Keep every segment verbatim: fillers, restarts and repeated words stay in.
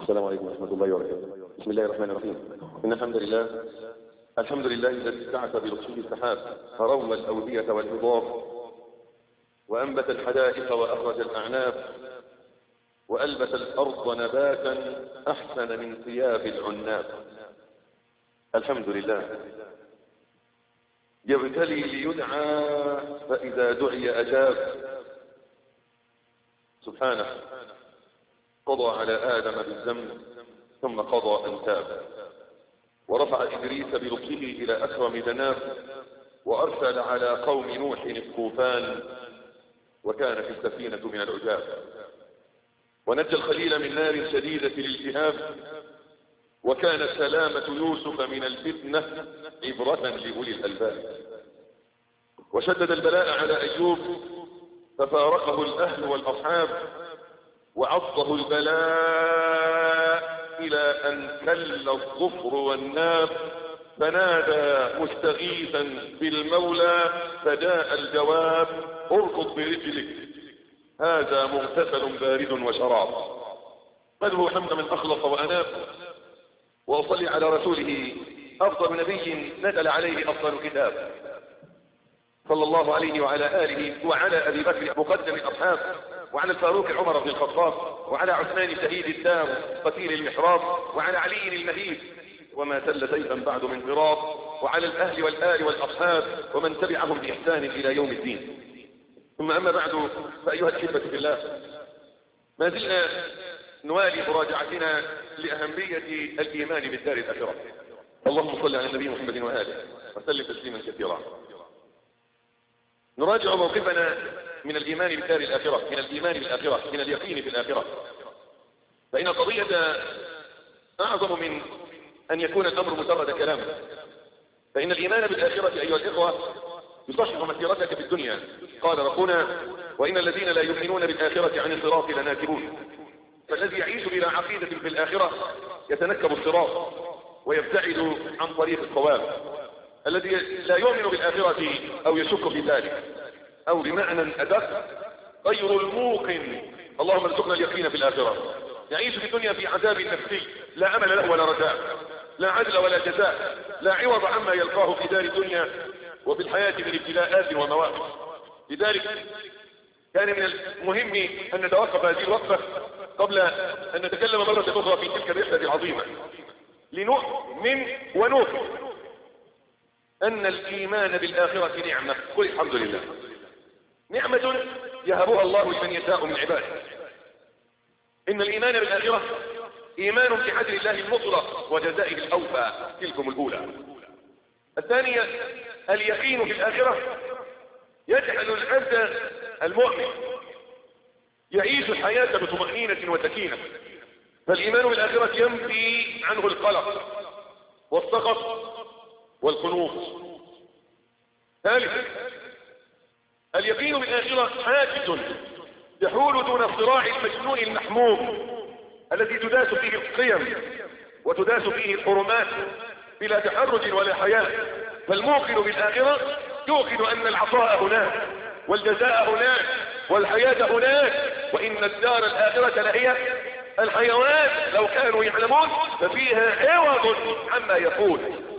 السلام عليكم ورحمة الله وبركاته. بسم الله الرحمن الرحيم. إن الحمد لله الحمد لله الذي ابتعث بلطفه السحاب فروم الأودية والهضاب وأنبت الحدائق وأخرج الأعناب وألبس الأرض نباتا أحسن من ثياب العناب. الحمد لله يبتلي ليدعى فإذا دعي أجاب. سبحانه قضى على آدم بالذنب ثم قضى أن تاب، ورفع إدريس بلطفه إلى أكرم ذناب، وأرسل على قوم نوح الطوفان وكانت السفينة من العجاب، ونجى الخليل من نار شديدة الالتهاب، وكانت سلامة يوسف من الفتنة عبرة لأولي الألباب، وشدد البلاء على أيوب ففارقه الأهل والأصحاب، وعضه البلاء إلى أن كل الظفر والناب، فنادى مستغيثا بالمولى فجاء الجواب اركض برجلك هذا مغتسل بارد وشراب. قلبه حمد من أخلص وأناب، وأصلي على رسوله أفضل نبي نزل عليه أفضل كتاب، صلى الله عليه وعلى آله وعلى أبي بكر مقدم الأصحاب، وعلى الفاروق عمر بن الخطاب، وعلى عثمان شهيد الدار قتيل المحراب، وعلى علي المهيب وما سل سيفا بعد من ضراب، وعلى الأهل والآل والأصحاب ومن تبعهم بإحسان إلى يوم الدين. ثم أما بعد، فأيها الأحبة في الله، ما زلنا نوالي مراجعتنا لأهمية الإيمان بالدار الآخرة. اللهم صل على النبي محمد وآله وسلم تسليما كثيرا. نراجع موقفنا من الإيمان بالدار الآخرة، من الإيمان بالآخرة، من اليقين في الآخرة، فإن القضية أعظم من أن يكون الأمر مجرد كلام. فإن الإيمان بالآخرة أيها الإخوة يصحح مسيرتك في الدنيا. قال ربنا وإن الذين لا يؤمنون بالآخرة عن الصراط لناكبون. فالذي يعيش بلا عقيدة في الآخرة يتنكب الصراط ويبتعد عن طريق الصواب. الذي لا يؤمن بالآخرة أو يشك في ذلك أو بمعنى أدق غير الموقن، اللهم ارزقنا اليقين في الآخرة، يعيش في الدنيا في عذاب نفسي لا أمل له ولا رجاء، لا عدل ولا جزاء، لا عوض عما يلقاه في دار الدنيا وفي الحياة من ابتلاءات ومواقف. لذلك كان من المهم أن نتوقف هذه الوقفة قبل أن نتكلم مرة أخرى في تلك الرحلة العظيمة، لنؤمن ونوقن أن الإيمان بالآخرة نعمة. قل الحمد لله، نعمة يهبها الله لمن يشاء من عباده. إن الإيمان بالآخرة إيمان بعدل الله المطلق وجزائه الأوفى، تلكم الأولى. الثانية اليقين في الآخرة يجعل العبد المؤمن يعيش الحياة بطمأنينة وسكينة، فالإيمان بالآخرة ينفي عنه القلق والسخط والقنوط. ثالثا اليقين بالآخرة حاجز يحول دون الصراع المجنون المحموم الذي تداس فيه القيم وتداس فيه الحرمات بلا تحرج ولا حياء. فالموقن بالآخرة يوقن أن العطاء هناك والجزاء هناك والحياة هناك، وإن الدار الآخرة لهي الحيوان لو كانوا يعلمون، ففيها عوض عما يقول.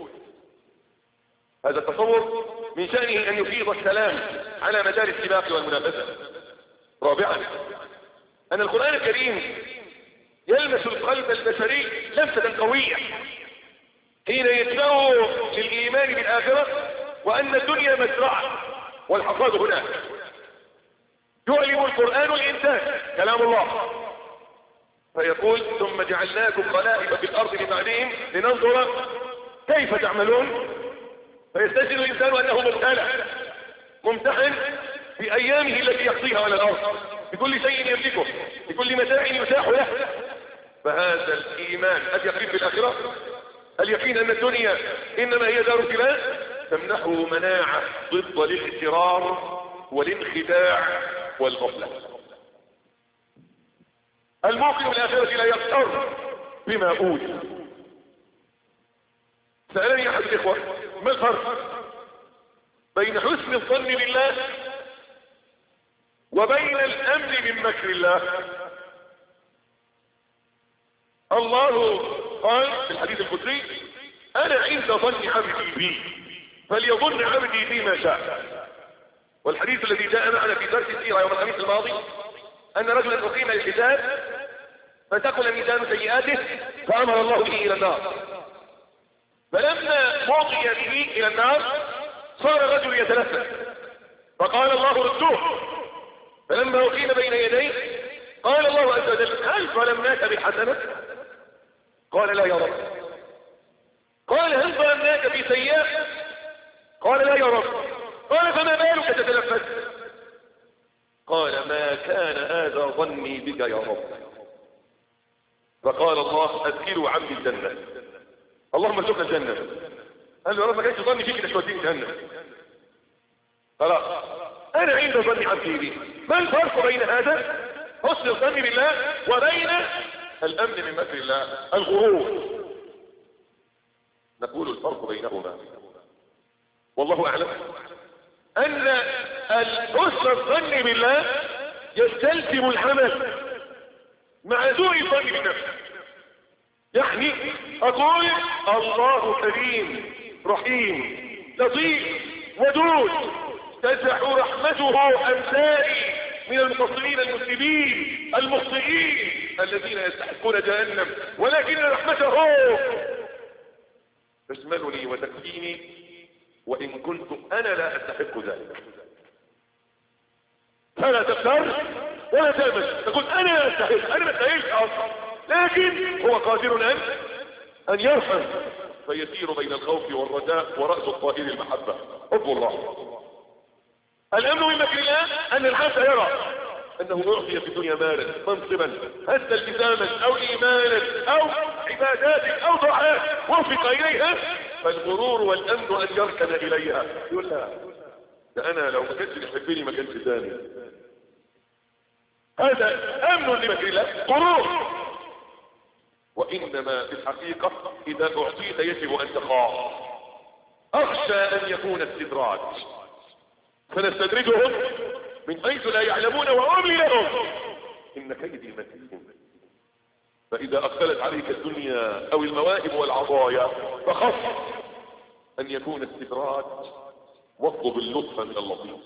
هذا التصور من شأنه أن يفيض السلام على مدار السباق والمنافسة. رابعا أن القرآن الكريم يلمس القلب البشري لمسة قوية حين يدفعه للإيمان بالآخرة وأن الدنيا مزرعة والحصاد هناك. يعلم القرآن الإنسان كلام الله فيقول ثم جعلناكم خلائف في الأرض من بعدهم لننظر كيف تعملون. فيستجد الإنسان أنه مبتلى ممتحن في أيامه التي يقضيها على الأرض بكل شيء يملكه بكل متاع يتاح له. فهذا الإيمان اليقين بالآخرة، اليقين أن الدنيا إنما هي دار ابتلاء، تمنحه مناعة ضد الاغترار والانخداع والغفلة. الموقن بالآخرة لا يغتر بما أوتي. سألني أحد الإخوة ما الفرق بين حسن الظن بالله وبين الأمن من مكر الله؟ الله قال في الحديث القدسي انا عند ظن عبدي بي فليظن عبدي بي ما شاء. والحديث الذي جاء معنا في درس السيرة يوم الخميس الماضي ان رجلا اقيم الحساب فتقل ميزان سيئاته فامر الله به الى النار، فلما وضي به الى النار صار الرجل يتنفس فقال الله ردوه، فلما اقيم بين يديه قال الله عز وجل هل ظلمناك بحسنة؟ قال لا يا رب. قال هل ظلمناك بسيئة؟ قال لا يا رب. قال فما بالك تتنفس؟ قال ما كان هذا ظني بك يا رب. فقال الله ادخلوا عبدي الجنة. اللهم ارزقنا الجنة. قال له يا رب ما كانش ظني فيك انك توديني جهنم. خلاص انا عند ظن عبدي بي. ما الفرق بين هذا حسن الظن بالله وبين الامن من مكر الله الغرور؟ نقول الفرق بينهما والله اعلم ان حسن الظن بالله يستلزم العمل مع سوء الظن بالنفس. يعني اقول الله كريم رحيم لطيف ودود تسع رحمته امثالي من المقصرين المسلمين المخطئين الذين يستحقون جهنم، ولكن رحمته تشملني وتكفيني وان كنت انا لا استحق ذلك. فلا تفتر ولا تأمن تقول انا لا استحق، انا ما استحقش اصلا، لكن هو قادر ان ان يرحم فيسير بين الخوف والرجاء ورأس الطائر المحبة حب الله. الامن من مكر الله ان العبد يرى انه اعطي في الدنيا مالا منصبا هز التزاما او ايمانا او عبادات او طاعات وفق اليها فالغرور والامن ان يركن اليها. يقول لا ده انا لو ما كانش يحبني ما كانش ثاني. هذا امن لمكر الله غرور. وانما في الحقيقه اذا اعطيت يجب ان تخاف. اخشى ان يكون استدراج فنستدرجهم من حيث لا يعلمون واملي لهم ان كيدي متين. فاذا اقبلت عليك الدنيا او المواهب والعطايا فخف ان يكون استدراج واطلب اللطف من اللطيف.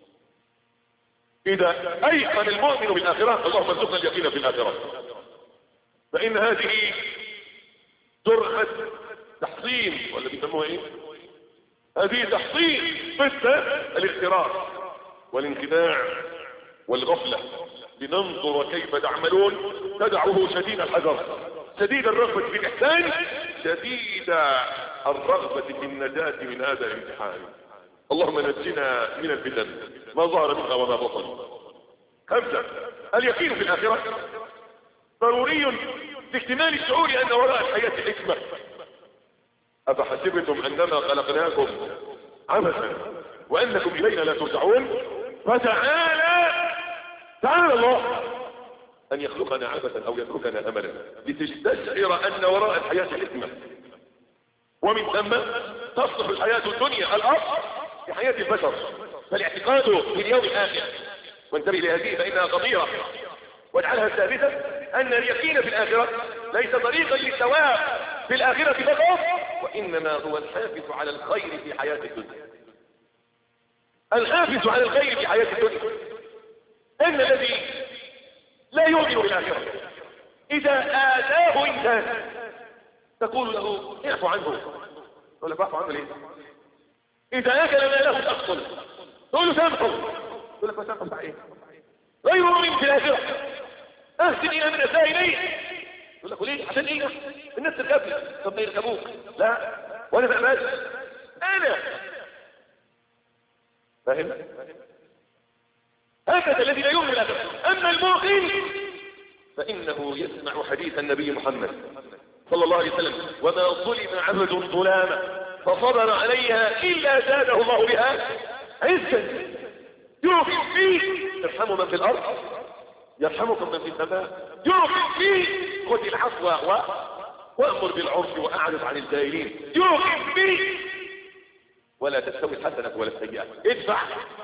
اذا ايقن المؤمن بالاخره اللهم ارزقنا اليقين في الاخره فان هذه جرعه تحصين ولا بيسموها ايه؟ هذه تحصين ضد الاغترار والانخداع والغفلة. لننظر كيف تعملون تدعه شديد الحذر شديد الرغبة في الإحسان شديد الرغبة في النجاة من هذا الامتحان. اللهم نجنا من الفتن ما ظهر منها وما بطن. خمسة اليقين في الآخرة ضروري لاكتمال الشعور أن وراء الحياة حكمة. أفحسبتم أنما خلقناكم عبثا وأنكم إلينا لا ترجعون فتعالى تعالى الله أن يخلقنا عبثا أو يتركنا أملا لتستشعر أن وراء الحياة حكمة. ومن ثم تصلح الحياة الدنيا الأصل في حياة البشر فالاعتقاد باليوم الآخر. وانتبه لهذه فإنها خطيرة واجعلها ثابتة أن اليقين في الآخرة ليس طريقا للثواب في الآخرة فقط وإنما هو الحافز على الخير في حياة الدنيا. الحافز على الخير في حياة الدنيا أن الذي لا يؤمن بالآخرة إذا آتاه إنسان تقول له اعفو عنه تقول لك اعفو عنه ليه؟ إذا أكل ماله تقتل تقول له سامحه تقول لك وسامحه بتاع إيه؟ غير مؤمن في الآخرة أحسن إلى من أساء إليه يقول لك وليه؟ عشان إيه؟ الناس تركبني طب ما يركبوك لا وأنا فأمات أنا فاهم؟ هكذا الذي لا يؤمن بالآخرة. أما المؤمن فإنه يسمع حديث النبي محمد صلى الله عليه وسلم وما ظلم عبد ظلاما فصبر عليها إلا زاده الله بها عزا. يؤمن فيه يرحم من في الأرض يرحمكم من في السماء. يؤمن فيه خذ العفو و... وأمر بالعرف وأعرض عن الجاهلين. يؤمن فيه ولا تستوي الحسنة ولا السيئة ادفع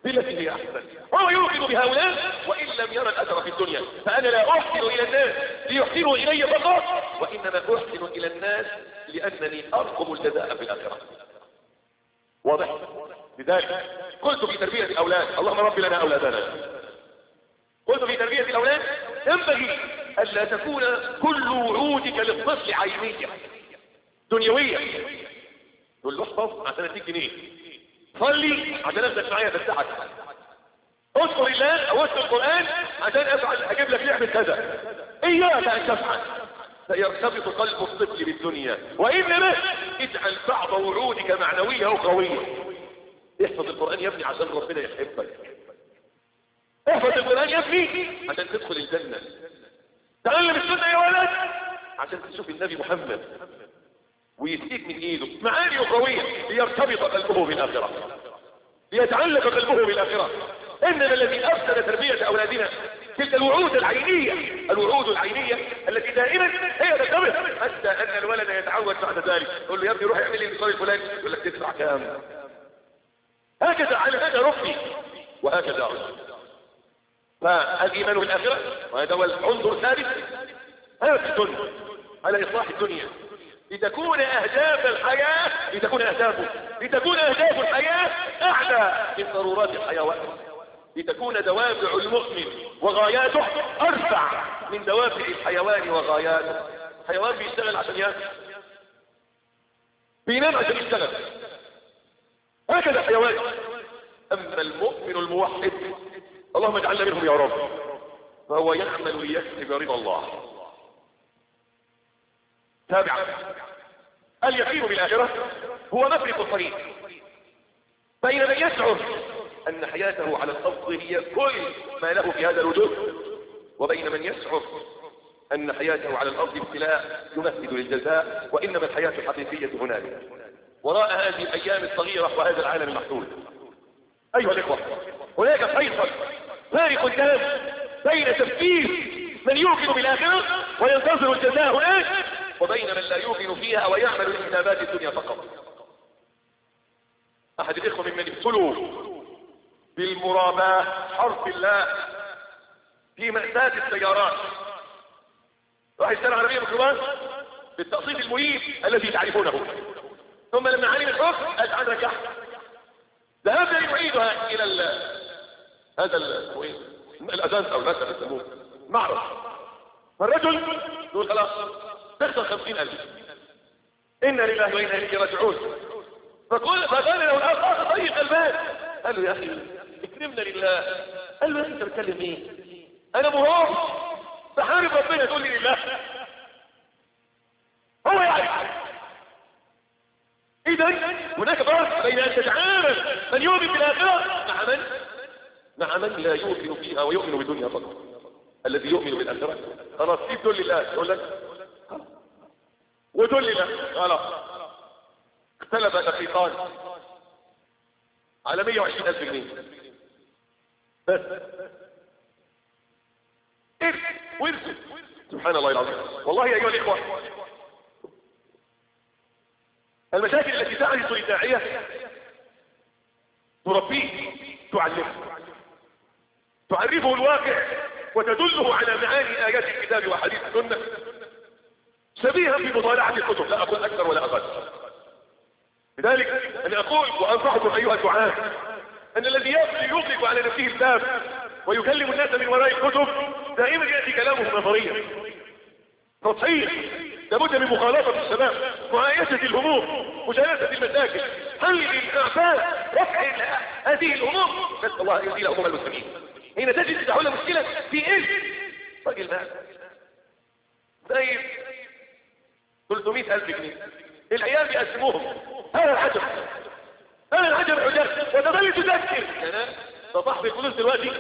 بالتي هي احسن. وهو يوقن بهؤلاء وان لم يرى الاثر في الدنيا. فانا لا احسن الى الناس ليحسنوا الي فقط، وانما احسن الى الناس لانني ارقب الجزاء في الاخره. واضح؟ لذلك قلت في تربيه الاولاد، اللهم رب لنا اولادنا، قلت في تربيه الاولاد ينبغي الا تكون كل وعودك للطفل عينيه دنيويه. تقول له احفظ عشان اديك جنيه، صلي عشان ابدأ معايا تفتحك، اذكر الله او اذكر القرآن عشان افعل اجيب لك لعبة كذا. اياك ان تفعل، فيرتبط قلب الطفل بالدنيا. وانما اجعل بعض وعودك معنوية وقوية. احفظ القرآن يا ابني عشان ربنا يحبك، احفظ القرآن يا ابني عشان تدخل الجنة، تعلم السنة يا ولد عشان تشوف النبي محمد ويسيك من ايده. معاني قوية ليرتبط قلبه بالاخرة، ليتعلق قلبه بالاخرة. انما الذي افسد تربية اولادنا تلك الوعود العينية، الوعود العينية التي دائما هي ترتبط، حتى ان الولد يتعود بعد ذلك. يقول له يا ابني روح اعمل لي المصاري الفلاني، يقول لك تدفع كام؟ هكذا على هذا ربي وهكذا عزي. فالايمان بالاخرة وهذا هو العنصر الثالث، هذا الدنيا على اصلاح الدنيا لتكون اهداف الحياة، لتكون اهدافه لتكون اهداف الحياة اعلى من ضرورات الحيوان، لتكون دوافع المؤمن وغاياته ارفع من دوافع الحيوان وغاياته. الحيوان بيشتغل عشان ياكل، بينام عشان يشتغل، هكذا الحيوان. اما المؤمن الموحد اللهم اجعلنا منهم يا رب، فهو يعمل ليكسب رضا الله. تابعا اليقين بالاخره هو مفرق الطريق بين من يشعر ان حياته على الارض هي كل ما له في هذا الوجود، وبين من يشعر ان حياته على الارض ابتلاء يمهد للجزاء، وانما الحياه الحقيقيه هنالك وراء هذه الايام الصغيره وهذا العالم المحدود. ايها الاخوه، هناك فيصل فارق تام بين تفكير من يوقن بالاخره وينتظر الجزاء هناك، وبين من لا يوقن فيها ويعمل لحسابات الدنيا فقط. احد الاخوه ممن ابتلوا بالمراباه حرف الله في مأساة السيارات، راح يشتري عربيه ميكروباص بالتقسيط المريب الذي تعرفونه، ثم لما علم الحكم قال تعال رجعها، ذهب يعيدها الى ال... هذا ال... الاجانس او الناس اللي يسموه معرض. فالرجل يقول خلاص تخسر خمسين ألف، إنا لله وإنا إليه راجعون. فقال فقال له الآخر طيب البال، قال له يا أخي اكرمنا لله. قال له أنت بتكلم إيه؟ أنا مهار بحارب ربنا تقول لي لله؟ هو يعرف. إذا هناك فرق بين أن تتعامل من يؤمن بالآخرة مع من مع من لا يؤمن فيها ويؤمن بالدنيا فقط. الذي يؤمن بالآخرة خلاص سيب دول لله، يقول لك ودول لله خلاص. اختلف دقيقان على مية وعشرين ألف جنيه بس، ارث ورث. سبحان الله العظيم. والله يا أيها الإخوة، المشاكل التي تعرض للداعية تربيه، تعلمه، تعرفه الواقع وتدله على معاني آيات الكتاب وحديث السنة شبيها في مطالعة الكتب، لا أقول أكثر ولا أقل. لذلك أنا أقول وأنصحكم أيها الدعاة أن الذي يغلق على نفسه الباب ويكلم الناس من وراء الكتب دائما يأتي كلامه نظريا سطحيا. لابد من مخالطة الشباب، معايشة الهموم، مجالسة المشاكل، حل الأعفاء، رفع هذه الهموم. نسأل الله أن يزيل هموم المسلمين. حين تجد تحول مشكلة في إيش؟ راجل مات سايب ثلاثمائة ألف جنيه، العيال بيقسموهم. هذا العجب، هذا العجب عجب. وتظل تذكر انا صاحب الفلوس دلوقتي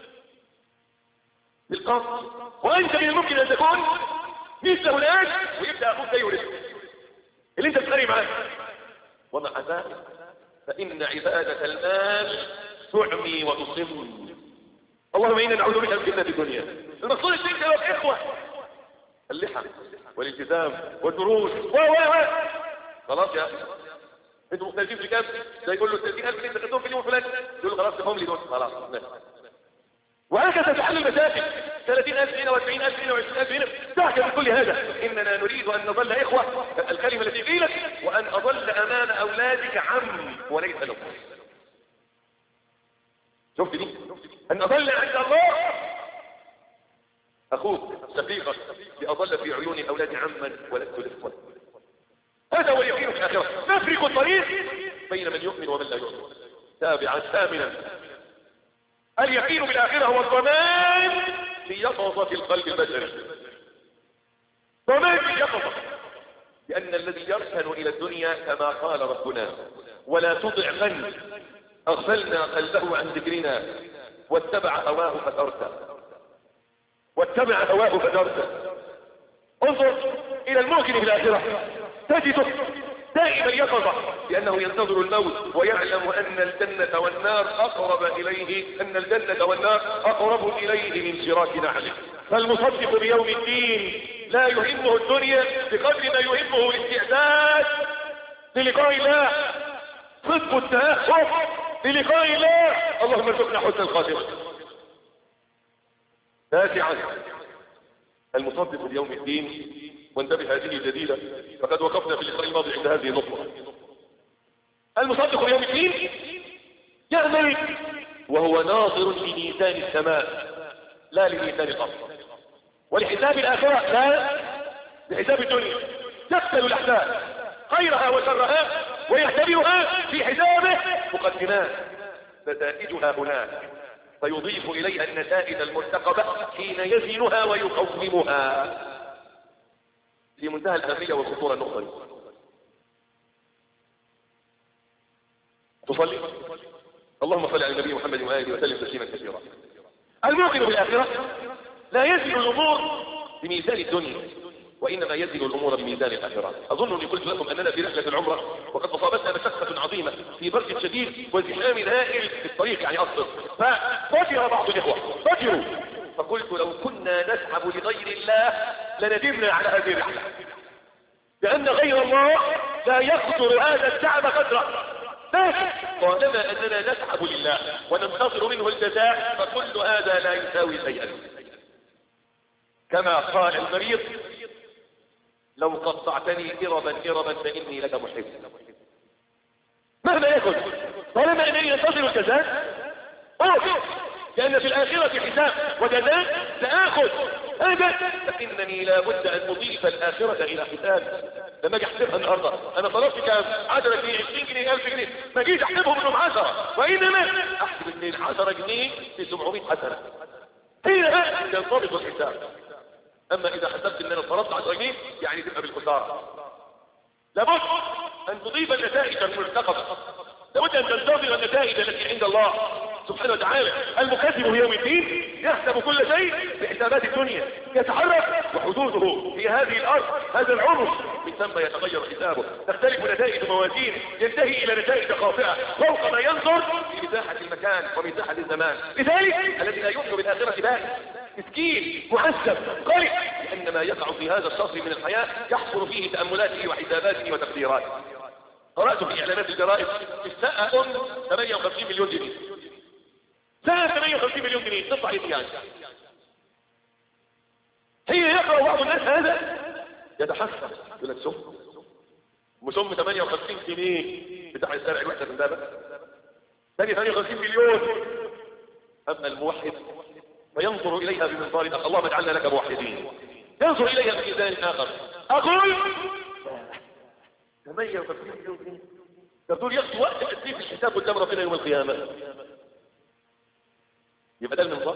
بالقصد، وانت من الممكن ان تكون مثل هناك ويبدا اخوك زيه رزق اللي انت بتقري معاه. ومع ذلك فان عباده المال تعمي وتصم. اللهم انا نعوذ بك من فتنة الدنيا. المقصود الشيء ده يا اخوه اللحى والالتزام والدروس و و و خلاص يا انتوا مختلفين في كام؟ ده يقول له ثلاثين ألف انت خدتهم في اليوم الفلاني، يقول له خلاص تفهم لي دول خلاص. وهكذا تحل المشاكل، ثلاثين ألف هنا وأربعين ألف هنا وعشرين ألف هنا، تحكي بكل هذا. إننا نريد أن نظل إخوة، الكلمة التي قيلت وأن أظل أمام أولادك عم وليس لهم. شفت دي؟ أن أظل عند الله أخوك شقيقك لأظل في عيون الأولاد عما ولست لهم. هذا هو اليقين في الآخرة. نفرق الطريق بين من يؤمن ومن لا يؤمن. تابعا ثامنا، اليقين بالآخرة هو الضمان في يقظة القلب البشري. ضمان في يقظة، لأن الذي يركن إلى الدنيا كما قال ربنا ولا تطع من أغفلنا قلبه عن ذكرنا واتبع هواه فترته واتبع هواه فترته. انظر إلى الممكن في الآخرة تجده دائما يقظة، لأنه ينتظر الموت ويعلم أن الجنة والنار أقرب إليه، أن الجنة والنار أقرب إليه من شراك نعله. فالمصدق بيوم الدين لا يهمه الدنيا بقدر ما يهمه الاستعداد للقاء الله، صدق التأهب للقاء الله. اللهم ارزقنا حسن الخاتمة. تاسعا، المصدق بيوم الدين، وانتبه هذه الجديدة فقد وقفنا في اللقاء الماضي عند هذه النقطة. المصدق بيوم الدين يعمل وهو ناظر لميزان السماء لا لميزان الأرض، ولحساب الآخرة لا لحساب الدنيا. يقتل الأحداث خيرها وشرها ويحتملها في حسابه مقدمات نتائجها هناك، فيضيف إليها النتائج المرتقبة حين يزنها ويقومها. في منتهى الأهمية والخطورة النقطة دي. تصلي؟ اللهم صل على النبي محمد وآله وسلم تسليما كثيرا. الموقن بالآخرة لا يزن الأمور بميزان الدنيا، وإنما يزن الأمور بميزان الآخرة. أظن أني قلت لكم أننا في رحلة العمرة وقد أصابتنا مشقة عظيمة في برد شديد وازدحام هائل في الطريق، يعني أصلا ففجر بعض الإخوة فجروا، فقلت لو كنا نسحب لغير الله لندمنا على هذه الرحلة، لأن غير الله لا يقدر هذا التعب قدره. لكن طالما أننا نسحب لله وننتظر منه الجزاء فكل هذا لا يساوي شيئا. كما قال المريض لو قطعتني إربا إربا فإني لك محب. مهما يكن طالما أنني أنتظر الجزاء أوه، لأن في الآخرة حساب وجزاء سآخذ هذا، فإنني لابد أن أضيف الآخرة إلى حساب. لما أجي أحسبها النهاردة أنا صرفت كام؟ عشرة جنيه، عشرين جنيه، ألف جنيه، ما جيت أحسبهم منهم عشرة، وإنما أحسب اثنين عشرة جنيه في سبعمائة حسنة. هنا ينضبط الحساب. أما إذا حسبت أن أنا صرفت عشرة جنيه يعني تبقى بالخسارة. لابد أن تضيف النتائج المرتقبة، لابد أن تنتظر النتائج التي عند الله سبحانه وتعالى. المكذب يوم الدين يحسب كل شيء بحسابات الدنيا، يتحرك وحدوده في هذه الأرض هذا العمر، من ثم يتغير حسابه، تختلف نتائج موازينه، ينتهي إلى نتائج خاطئة فوق ما ينظر في مساحة المكان ومساحة الزمان. لذلك الذي لا يؤمن بالآخرة بائس مسكين محسب قلق، لأن ما يقع في هذا الشطر من الحياة يحصل فيه تأملاته وحساباته وتقديراته. قرأت في إعلانات الجرائد الساعة أم ثمانية وخمسين مليون جنيه، ساعة ثمانية وخمسين مليون جنيه تطلع إيه يعني؟ هي يقرأ بعض الناس هذا يتحسن يقول لك سم مسم ثمانية وخمسين جنيه بتاع الشارع الوحدة من بابه ثاني ثمانية وخمسين مليون. أما الموحد فينظر إليها بمنظار آخر، اللهم اجعلنا لك موحدين، ينظر إليها بميزان آخر. أقول ثمانية وخمسين مليون جنيه يقول ياخذ وقت قد ايه في الحساب قدام ربنا يوم القيامة؟ يبقى ده المنظار،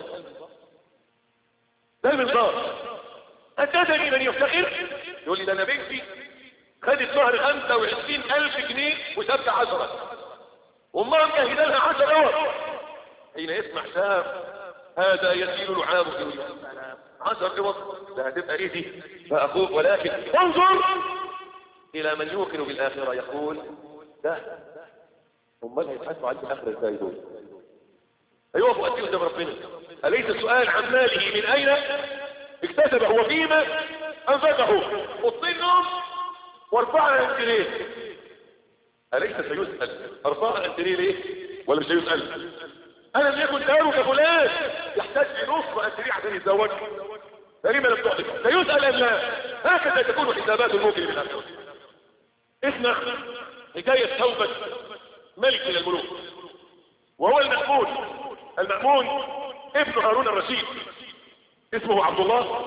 ده المنظار. أتدري من يفتخر يقول لي ده أنا بنتي خدت شهر خمسة وعشرين ألف جنيه وسبت عشرة وما مجهدة لها عشرة أور. حين يسمع شاب هذا يسيل لعابه يقول عشر أور ده هتبقى إيه دي؟ فأقول ولكن انظر إلى من يوقن بالآخرة يقول ده امال هيتحاسبوا على الآخرة ازاي دول؟ هيقفوا قد ايه قدام ربنا؟ أليس السؤال عن ماله من أين اكتسبه وفيما أنفقه؟ قطين نوم واربعة جنيه. أليس سيسأل أرضاها أنت ليه ليه ولا مش سيسأل؟ ألم يكن دارك فلان يحتاج لنصف أنت ليه عشان يتزوج؟ فلما لم تعطي؟ سيسأل أم لا؟ هكذا تكون حسابات المؤمن بالآخرة. اسمع حكاية توبة ملك من الملوك وهو المأمون. المأمون ابن هارون الرشيد اسمه عبد الله،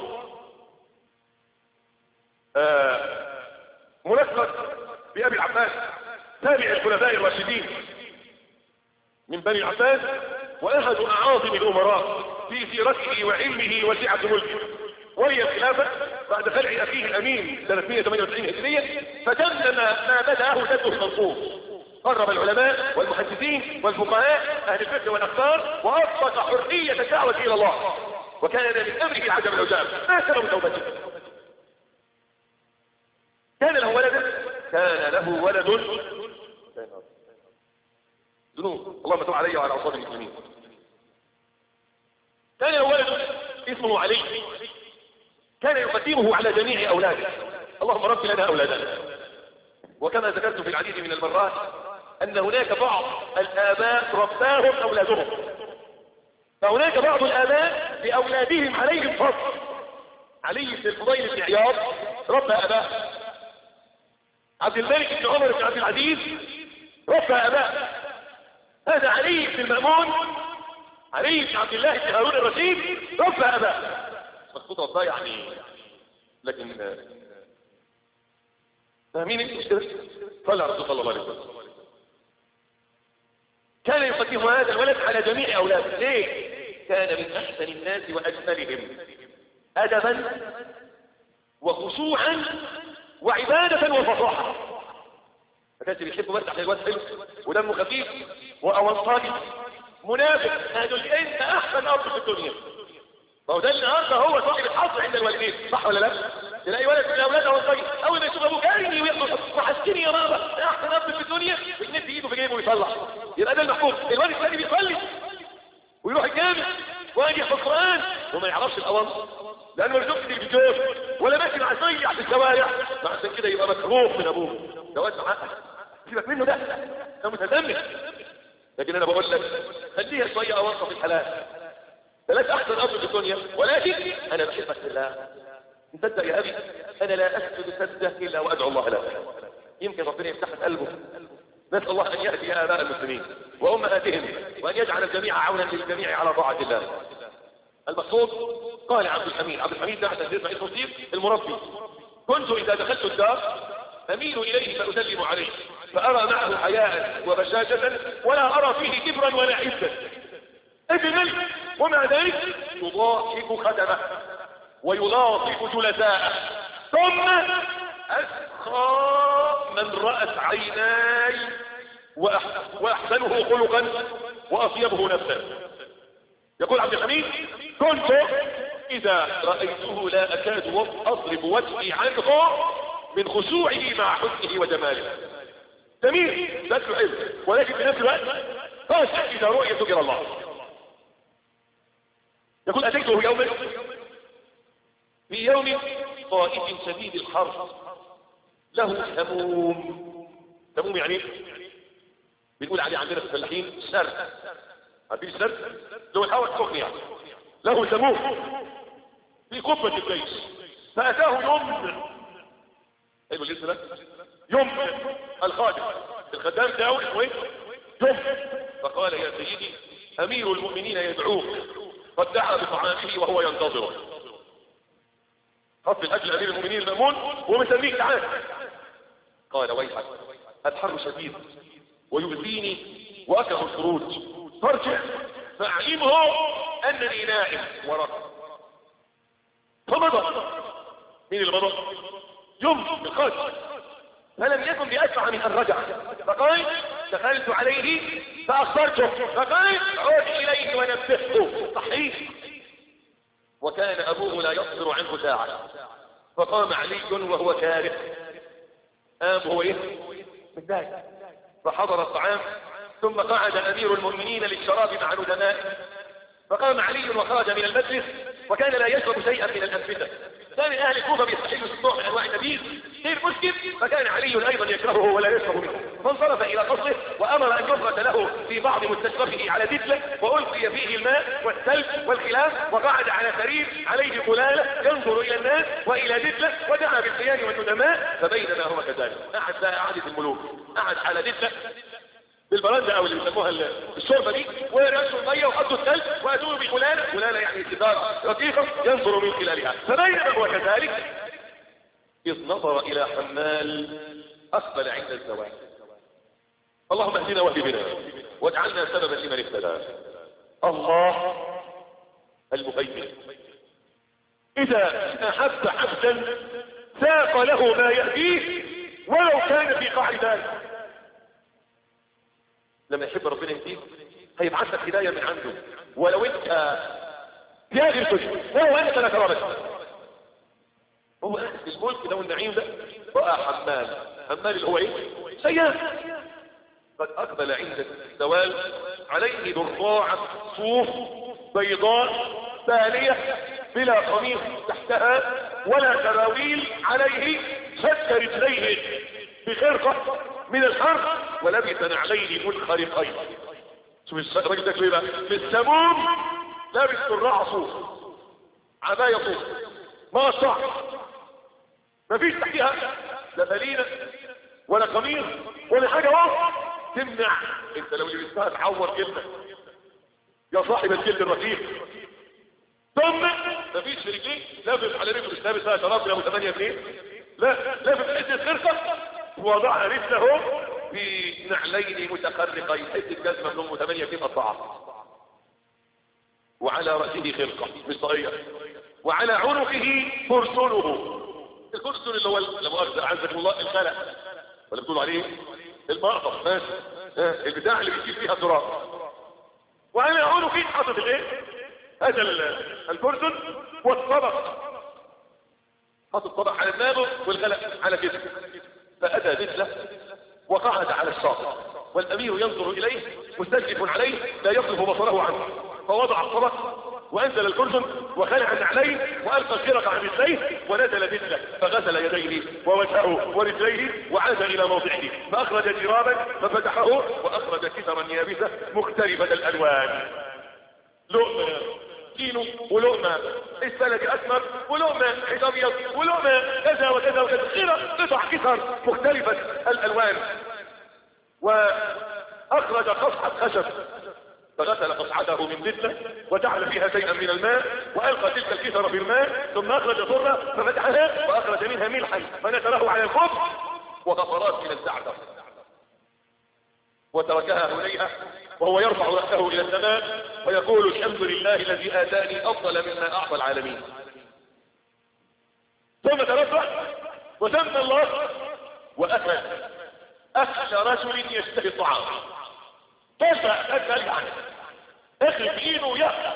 آه ملقب بأبي العباس، تابع الخلفاء الراشدين من بني العباس، وأحد أعاظم الأمراء في سيرته وعلمه وسعة ملكه. ولي الخلافة بعد خلع أخيه الأمين سنة مئة وثمانية وتسعين هجرية، فتمم ما بدأه جده المنصور. قرب العلماء والمحدثين والفقهاء أهل الفقه والأخبار وأطلق حرية الدعوة إلى الله، وكان من أمره العجب العجاب. ما سبب توبته؟ كان له ولد كان له ولد ذنوب، اللهم تب علي وعلى أوصاد المسلمين. كان له ولد اسمه علي، كان يقدمه على جميع أولاده. اللهم رب لنا أولادنا. وكما ذكرت في العديد من المرات أن هناك بعض الآباء رباهم أولادهم، فهناك بعض الآباء لأولادهم عليهم فضل. علي بن الفضيل بن عياض ربى أباه، عبد الملك بن عمر بن عبد العزيز ربى أباه، هذا علي بن المأمون، علي بن عبد الله بن هارون الرشيد ربى أباه. مخطوط رباه يعني، لكن فاهمين انت مش كده؟ صلى على رسول الله عليه وسلم. كان يقدم هذا الولد على جميع أولاده. ليه؟ كان من أحسن الناس وأجملهم أدبا وخشوعا وعبادة وفصاحة. ما كانش بيحب بس عشان الواد حلو ودمه خفيف وأوانطاجي منافق. هذول انت أحسن أب في الدنيا. ما هو ده النهارده هو صاحب الحظ عند الوالدين، صح ولا لا؟ تلاقي ولد من الاولاد اول اول ما يشوف ابوه جاري ويقول وحشتني يا بابا، احسن اب في الدنيا، ويمد ايده في جيبه ويطلع، يبقى ده المحفوظ. الولد الثاني بيصلي ويروح الجامع ويجي يحفظ القران وما يعرفش الاوامر لانه ما بيشوفش التلفزيون ولا ماشي مع سيع في الشوارع، فعشان كده يبقى مكروه من ابوه. ده واد معقد، سيبك منه، ده ده متزمت. لكن انا بقول لك خليها شويه اوصف الحلال. ثلاث احسن اب في الدنيا، ولكن انا بحبك بالله. تصدق يا ابي انا لا اسجد سجده الا وادعو الله له. يمكن ربنا يفتح قلبه. نسال الله ان يهدي اباء المسلمين وامهاتهم وان يجعل الجميع عونا للجميع على طاعه الله. المقصود قال عبد الحميد، عبد الحميد ده تهديد رئيس مصير المربي. كنت اذا دخلت الدار اميل اليه فاسلم عليه فارى معه حياء وبشاشه ولا ارى فيه كبرا ولا عزه. ابن الملك ومع ذلك يضاحك خدمه ويلاطف جلساءه، ثم أسخى من رأت عيناي وأحسنه خلقا وأطيبه نفسا. يقول عبد الحميد كنت إذا رأيته لا أكاد أضرب وجهي عنه من خشوعه مع حسنه وجماله. جميل شكله حلو، ولكن في نفس الوقت خاشع إذا رؤية ذكر الله. يقول أتيته يوما في يوم طائف شديد الحر له سموم. سموم يعني بنقول عليه عندنا في الفلاحين سر، عارفين السر؟ لو الهواء السخن يعني. له سموم في قبة الجيش، فأتاه يمن، ايوه الاسم ده يمن الخادم، الخدام بتاعه اسمه ايه؟ يمن. فقال يا سيدي امير المؤمنين يدعوك، قد دعا بطعامه وهو ينتظره. خط الاجل امير المؤمنين المأمون ومسميك تعال. قال ويحك الحر شديد ويؤذيني واكره الخروج، فارجع فاعلمه انني نائم ورقب. فمضى. مين اللي مضى؟ يوم الخادم، فلم يكن بأسرع من ان رجع. فقال دخلت عليه فاخبرته، فقال عود اليه ونبهته صحيح. وكان ابوه لا يصبر عنه ساعة، فقام علي وهو كاره، قام هو ايه؟ متضايق، فحضر الطعام ثم قعد امير المؤمنين للشراب مع ندمائه. فقام علي وخرج من المجلس وكان لا يشرب شيئا من الانفسه. كان اهل الكوفه بيستحلوا ست نوع من انواع النبيذ غير مسلم مسكر فكان علي ايضا يكرهه ولا يشرب منه، فانصرف الى قصره وامر ان يفرد له في بعض مستشرفه على دجله والقي فيه الماء والثلج والخلاف، وقعد على سرير عليه قلاله ينظر الى الناس والى دجله، ودعا بالخيان والندماء. فبينما هو كذلك قعد بقى قعده الملوك، قعد على دجله بالبرندة او اللي بيسموها الشوربه دي، ورشوا الميه وحطوا الثلج واتوا بقلاله، قلاله يعني ستاره رقيقه ينظر من خلالها. فبينما هو كذلك اذ نظر الى حمال اقبل عند الزواج. اللهم اهدنا واهد بنا واجعلنا سببا لمن اهتدى. الله المهيمن اذا احب عبدا ساق له ما يهديه ولو كان في قعر ذلك. لما يحب ربنا يهديك هيبعث لك هدايه من عنده، ولو انت تاجر تجد ولو انت لا ترى. هو قاعد في الملك ده والنعيم ده بقى حمال، حمال اللي هو ايه؟ سيئة. قد اقبل عند الزوال عليه ضراعة صوف بيضاء بالية بلا قميص تحتها ولا سراويل عليه، شد رجليه بخرقة من الحر ولبس نعلين منخرقين. شوف الراجل ده ليه بقى؟ بالسموم لابس ضراعة صوف، عباية صوف، ما صح مفيش تحتها لا بلينة ولا قميص ولا حاجة واحدة تمنع. انت لو لبستها تعور جلدك يا صاحب الجلد الرقيق. ثم مفيش في رجليه لابس على رجله، مش لابس بقى شراب ابو ثمانية جنيه، لا لابس حته خرقه ووضع رجله في نعلين متخرقين، حته جزمه من ام ثمانية جنيه قطعها، وعلى راسه خرقه مش طاقيه، وعلى عنقه فرسله. الكرسي اللي هو لا مؤاخذة اعزكم الله الخلق ولا بتقولوا عليه المقطف، ماشي البتاع اللي بيشيل فيها تراب، وعلى عنقه حاطط الايه؟ هذا الكرسي والطبق، حاطط الطبق على دماغه والخلق على كده. فاتى دجله وقعد على الشاطئ والامير ينظر اليه مستشرف عليه لا يصرف بصره عنه، فوضع الطبق وانزل الكرسي وخلع النعلين والقى الخرق عن رجليه ونزل دجله فغسل يديه ووجهه ورجليه وعاد الى موضعه، فاخرج جرابا ففتحه واخرج كسرا يابسه مختلفه الالوان، لقمه كيلو ولقمه السلج اسمر ولقمه عيد ابيض ولقمه كذا وكذا وكذا، خرق قطع كسر مختلفه الالوان، واخرج قصعه خشب فغسل قصعته من دجله وجعل فيها شيئا من الماء والقى تلك الكسر في الماء، ثم اخرج ضره ففتحها واخرج منها ملحا فنثره على الخبز وغفرات من الزعتر وتركها هنيئه وهو يرفع راسه الى السماء ويقول الحمد لله الذي اتاني افضل مما اعطى العالمين. ثم ترفع وسمى الله واكل اكل رجل يشتهي الطعام. كيف أسأل عنه اخي في ايده ويأكل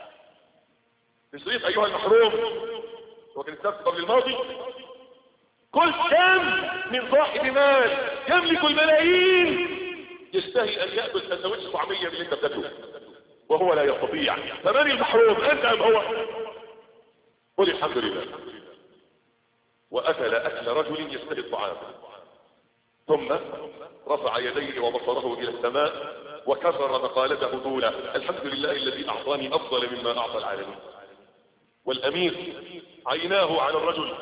بصريف ايها المحروم، وكان السبت قبل الماضي كل كم من صاحب مال يملك الملايين يشتهي ان يأكل سندوتش طعمية من اللي انت بتاكله وهو لا يستطيع. فمن المحروم انت ام هو؟ قل الحمد لله. واكل اكل رجل يشتهي الطعام ثم رفع يديه وبصره الى السماء وكرر مقالته طولا الحمد لله الذي اعطاني افضل مما اعطى العالمين. والامير عيناه على الرجل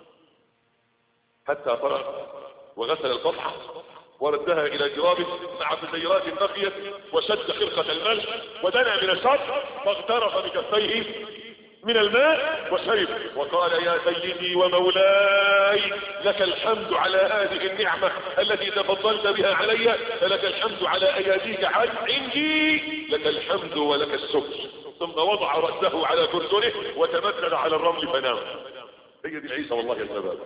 حتى فرغ وغسل القطعه وردها الى جرابه مع بزيرات بقيت وشد خرقه الملح ودنا من الشط فاغترف بكفيه من الماء وشرب وقال يا سيدي ومولاي لك الحمد على هذه النعمة التي تفضلت بها علي، فلك الحمد على اياديك عندي، لك الحمد ولك الشكر. ثم وضع رأسه على كرسله وتمثل على الرمل فنام. هي دي عيسى والله يا شباب.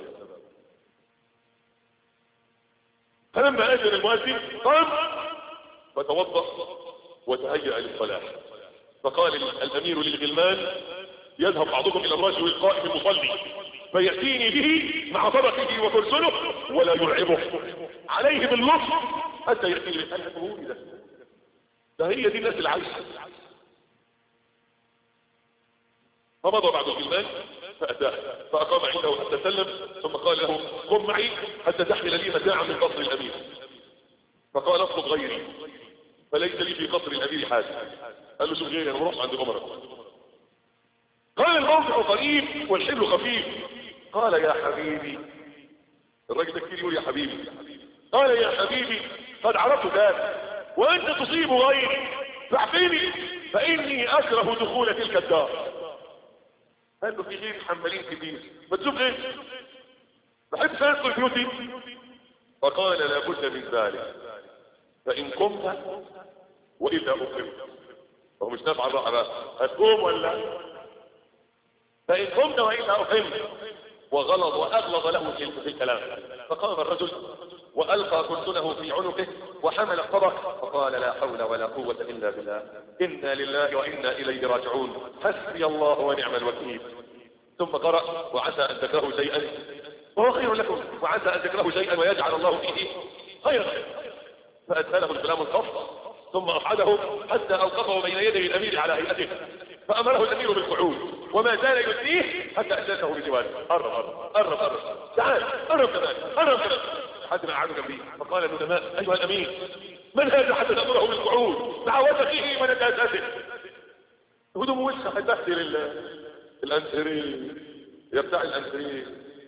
فلما اذن المؤذن قام فتوضأ وتهيأ للصلاة، فقال الامير للغلمان يذهب بعضكم الى الرجل القائم المصلي فيأتيني به مع طبقه وكرسله ولا يرعبه عليه باللطف حتى يأتي لي. انا بقول ده ده هي دي الناس العايشة. فمضى بعد الغلمان فأتاه فأقام عنده حتى سلم، ثم قال له قم معي حتى تحمل لي متاعا من قصر الأمير. فقال اطلب غيري فليس لي في قصر الأمير حاجة. قال له شوف غيري أنا بروح عند عمر. قال الموضع قريب والحبل خفيف. قال يا حبيبي، الراجل ده كتير يقول يا حبيبي. قال يا حبيبي قد عرفت ذلك وأنت تصيب غيري فاعفني فإني أكره دخول تلك الدار. قال له في غير حمالين كتير ما تشوف غير بحب سيدخل بيوتي. فقال لابد من ذلك فإن قمت وإذا أقمت. هو مش نافع الراحة بقى هتقوم ولا فإن قمت وإذا أقمت. وغلظ وأغلظ له في الكلام. فقام الرجل وألقى كرسله في عنقه وحمل الطبق فقال لا حول ولا قوة إلا بالله إنا لله وإنا إليه راجعون حسبي الله ونعم الوكيل. ثم قرأ وعسى أن تكرهوا شيئا وهو خير لكم وعسى أن تكرهوا شيئا ويجعل الله فيه خيرا. فأدخله الكلام الخاص ثم أصعده حتى أوقفه بين يدي الأمير على هيئته فأمره الأمير بالقعود وما زال يدنيه حتى أجلسه بجواره. قرب قرب قرب قرب تعال قرب كمان قرب كمان حتى ما قعدوا جنبيه. فقال الندماء أيها الأمير من هذا حتى تأمره بالقعود مع وثقه ونجاسته هدوم وسخة هتبهدل الأنسرين يبتاع الأنسرين.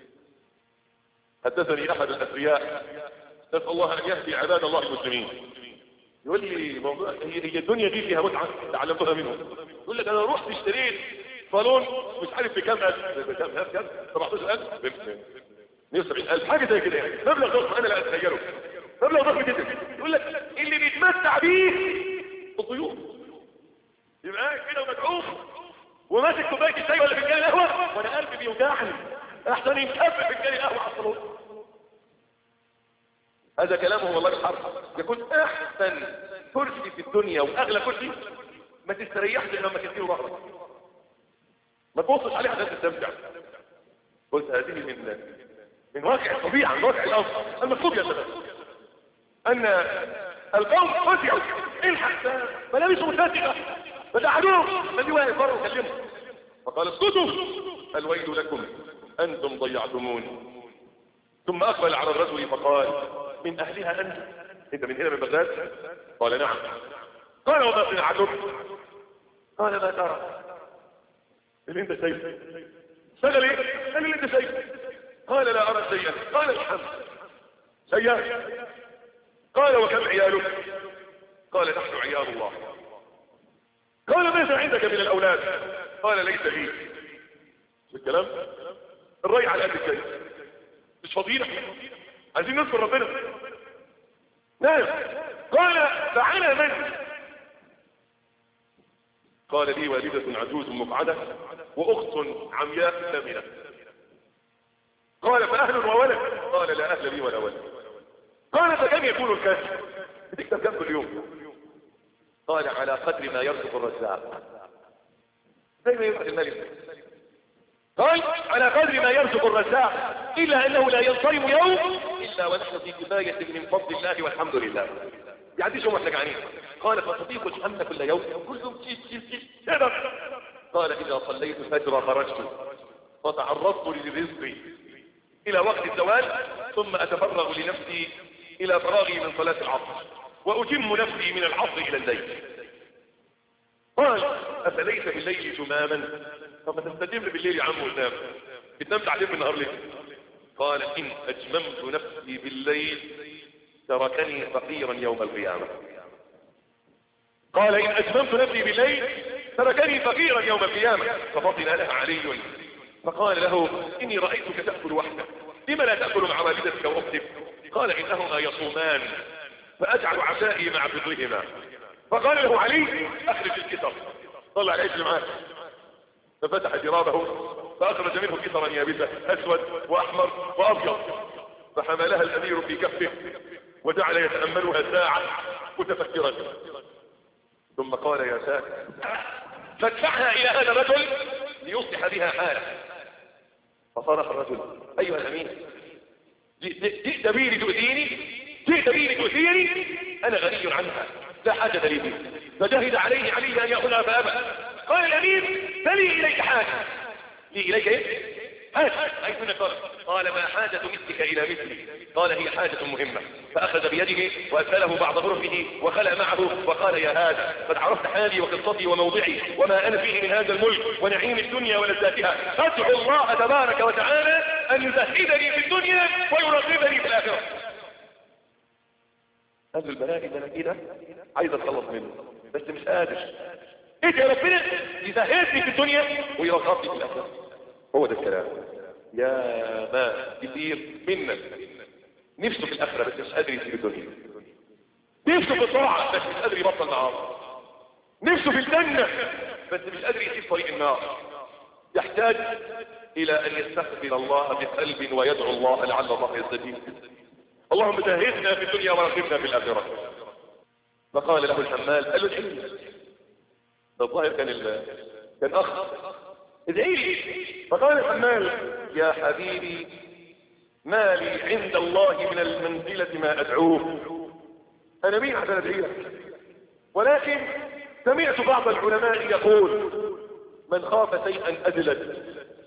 حدثني أحد الأثرياء نسأل الله أن يهدي عباد الله المسلمين يقول لي موضوع هي الدنيا دي فيها متعة تعلمتها منه. يقول لك أنا رحت اشتريت صالون مش عارف بكام ألف بكام ألف كام سبعتاشر ألف مية وسبعين ألف حاجة زي كده يعني مبلغ ضخم أنا لا أتخيله مبلغ ضخم جدا. يقول لك اللي بيتمتع بيه الضيوف يبقى كده ومدعوف وماسك كوبايه الشاي ولا فنجان القهوه وانا قلبي بيوجعني احسن ينكب فنجان القهوه على الصالون. هذا كلامه والله الحق. يكون احسن كرسي في الدنيا واغلى كرسي ما تستريحش الا لما تديله ظهرك ما تبصش عليه عشان تستمتع. قلت هذه من من واقع الطبيعه من واقع الامر المطلوب يا شباب ان القوم فزعوا الحق ملابسهم فاتحه فدعوهم الذي واقف بره وكلمه فقال اسكتوا الويل لكم انتم ضيعتموني. ثم اقبل على الرجل فقال من اهلها انت انت من هنا من بغداد؟ قال نعم. قال وما صنعتك؟ قال ما ترى اللي انت شايفه اشتغل ايه؟ قال اللي انت شايفه. قال لا ارى شيئا. قال الحمد شيئا. قال وكم عيالك؟ قال نحن عيال الله. قال ماذا عندك من الاولاد؟ قال ليس لي. شو الكلام؟ الرأي على قد الشيء مش فضيلة عايزين نذكر ربنا. نعم. قال فعلى من؟ قال لي والدة عجوز مقعدة واخت عمياء ثامنة. قال فاهل وولد؟ قال لا اهل لي ولا ولد. قال فكم يكون الكاسب؟ بتكتب كم كل يوم؟ قال على قدر ما يرزق الرزاق زي ما يرزق الملك. قال على قدر ما يرزق الرزاق الا انه لا ينصرم يوم الا ونحن في كفاية من فضل الله والحمد لله. يعني شو احنا جعانين. قال فتطيق الحمد كل يوم كل يوم تشيل تشيل تشيل. قال اذا صليت الفجر خرجت فتعرضت للرزق الى وقت الزوال ثم اتفرغ لنفسي الى فراغي من صلاة العصر واتم نفسي من العصر الى الليل. قال افليس بالليل جماما؟ طب ما تستجيب بالليل يا عم وتنام بتنام تعليم بالنهار ليه؟ قال ان اجممت نفسي بالليل تركني فقيرا يوم القيامة. قال ان اجممت نفسي بالليل تركني فقيرا يوم القيامة. ففطن لها علي فقال له اني رأيتك تأكل وحدك لما لا تأكل مع والدتك واختك؟ قال انهما يصومان فاجعل عشائي مع فطرهما. فقال له علي اخرج الكسر طلع العيش اللي معاه ففتح جرابه فاخرج منه كسرا يابسا اسود واحمر وابيض فحملها الامير في كفه وجعل يتأملها ساعة متفكرا ثم قال يا ساتر فادفعها الى هذا الرجل ليصلح بها حاله. فصرخ الرجل ايها الامير جئت بي لتؤذيني جئت بي لتؤذيني انا غني عنها لا حاجة لي به. فجهد عليه علي ان يأخذها فابى قال الامير فلي اليك حاجه. لي اليك ايه؟ حاجه. اي من قال قال ما حاجه مثلك الى مثلي؟ قال هي حاجه مهمه. فاخذ بيده واساله بعض غرفه وخلى معه وقال يا هذا قد عرفت حالي وقصتي وموضعي وما انا فيه من هذا الملك ونعيم الدنيا ولذاتها، ادعو الله تبارك وتعالى ان يزهدني في الدنيا ويرغبني في الاخره. هذا البلاء اللي انا فيه ده عايز اتخلص منه بس مش قادر. ايه يا ربنا يزهدني في الدنيا ويرغبني في الاخره. هو ده الكلام. يا ما كثير منا نفسه في الاخره بس مش قادر يسيب الدنيا، نفسه في الطاعه بس مش قادر يبطل معاصي، نفسه في الجنه بس مش قادر يسيب طريق النار. يحتاج الى ان يستقبل الله بقلب ويدعو الله لعل الله يستجيب. اللهم زهدنا في الدنيا ورغبنا في الاخره. فقال له الحمال قال له ادعي لي. الظاهر كان ال... كان اخ ادعي لي. فقال الحمال يا حبيبي ما لي عند الله من المنزلة ما ادعوه، انا مين عشان ادعي لك؟ ولكن سمعت بعض العلماء يقول من خاف شيئا اجلد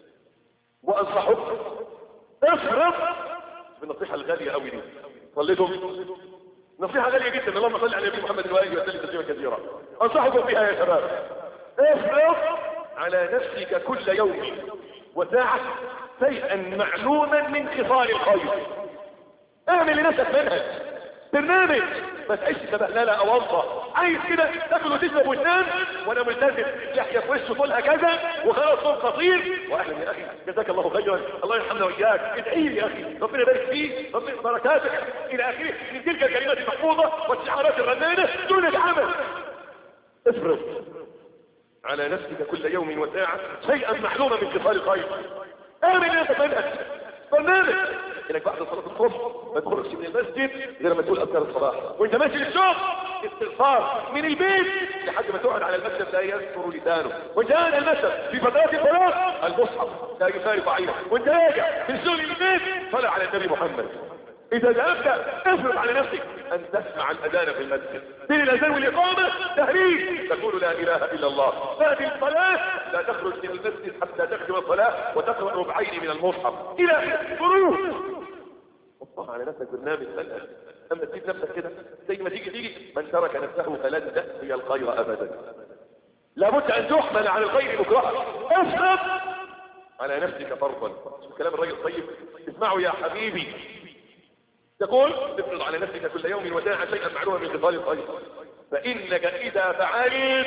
وانصحك افرض. بالنصيحة الغالية قوي دي صليتم نصيحة غالية جدا. اللهم صل على النبي محمد وآله وسلم تسليما كثيرا. انصحكم بها يا شباب. افرض على نفسك كل يوم وساعة شيئا معلوما من خصال الخير. اعمل لنفسك منهج برنامج، ما تعيش تبهلله او انطى عايز كده تاكل وتشرب وتنام وانا ملتزم يحيى في وشه طولها كذا وخلاص صوت قصير. واهلا يا اخي جزاك الله خيرا الله يرحمنا واياك. ادعي لي يا اخي ربنا يبارك فيك ربنا بركاتك الى اخره من تلك الكلمات المحفوظه والشعارات الرنانه دون العمل. افرض على نفسك كل يوم وساعة شيئا معلوما من خصال الخير. اعمل لنفسك منهج برنامج انك بعد صلاة الصبح ما تخرجش من المسجد غير ما تقول اذكار الصباح، وانت ماشي للشغل استغفار من البيت لحد ما تقعد على المكتب لا يذكر لسانه، وانت قاعد على المكتب في فترات الفراغ المصحف لا يفارق عينك، وانت راجع من الشغل للبيت صلى على النبي محمد. اذا ذهبت افرض على نفسك ان تسمع الاذان في المسجد بين الاذان والاقامه تهريج تقول لا اله الا الله. تاتي الصلاه لا تخرج من المسجد حتى تختم الصلاه وتقرا ربعين من المصحف الى خروج. حطها على نفسك برنامج منهج. اما تسيب نفسك كده زي ما تيجي تيجي من ترك نفسه فلن تاتي الخير ابدا. لابد ان تحمل على الخير مكرها. افرض على نفسك فرضا. شوف كلام الراجل الطيب اسمعوا يا حبيبي. تقول تفرض على نفسك كل يوم وساعة شيئا معلوما من خصال الخير فإنك إذا فعلت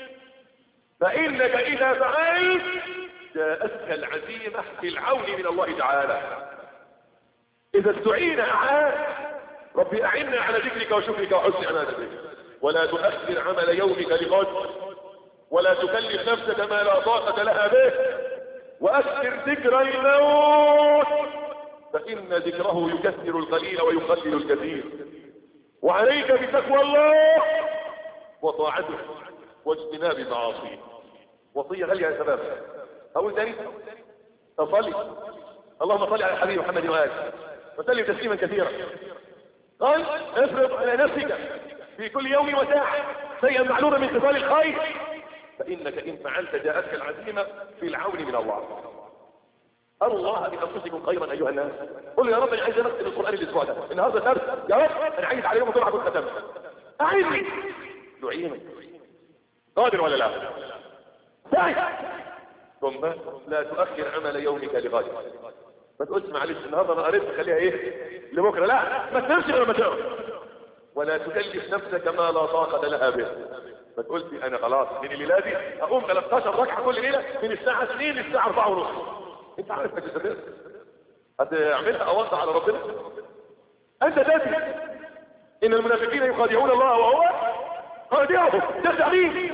فإنك إذا فعلت جاءتك العزيمة في العون من الله تعالى. إذا استعين أعان ربي أعنا على ذكرك وشكرك وحسن عبادتك. ولا تؤخر عمل يومك لغد ولا تكلف نفسك ما لا طاقة لها به وأكثر ذكر الموت فإن ذكره يكثر القليل ويقلل الكثير. وعليك بتقوى الله وطاعته واجتناب معاصيه. وصية غالية يا شباب. أقول تاني تصلي اللهم صل على الحبيب محمد وآله وسلم تسليما كثيرا. قال افرض على نفسك في كل يوم وساعة شيئا معلوما من خصال الخير فإنك إن فعلت جاءتك العزيمة في العون من الله. الله بأنفسكم خيرا أيها الناس. قل يا رب أنا عايز أنزل القرآن الأسبوع ده النهارده درس يا رب أنا عايز على يوم الجمعة كنت ختمت أعيني دعيني قادر ولا لا؟ سعي ثم لا تؤخر عمل يومك لغد. ما تقولش معلش النهارده انا قريت خليها ايه لبكره، لا ما تنامش غير ما تقرا. ولا تكلف نفسك ما لا طاقه لها به. ما تقولش انا خلاص من الليله دي اقوم ثلاثتاشر ركعه كل ليله من الساعه اتنين للساعه اربعة ونص. انت عارف انك تستمر هتعملها اوضح على ربنا. انت تاتي ان المنافقين يخادعون الله وهو خادعهم تخدع مين؟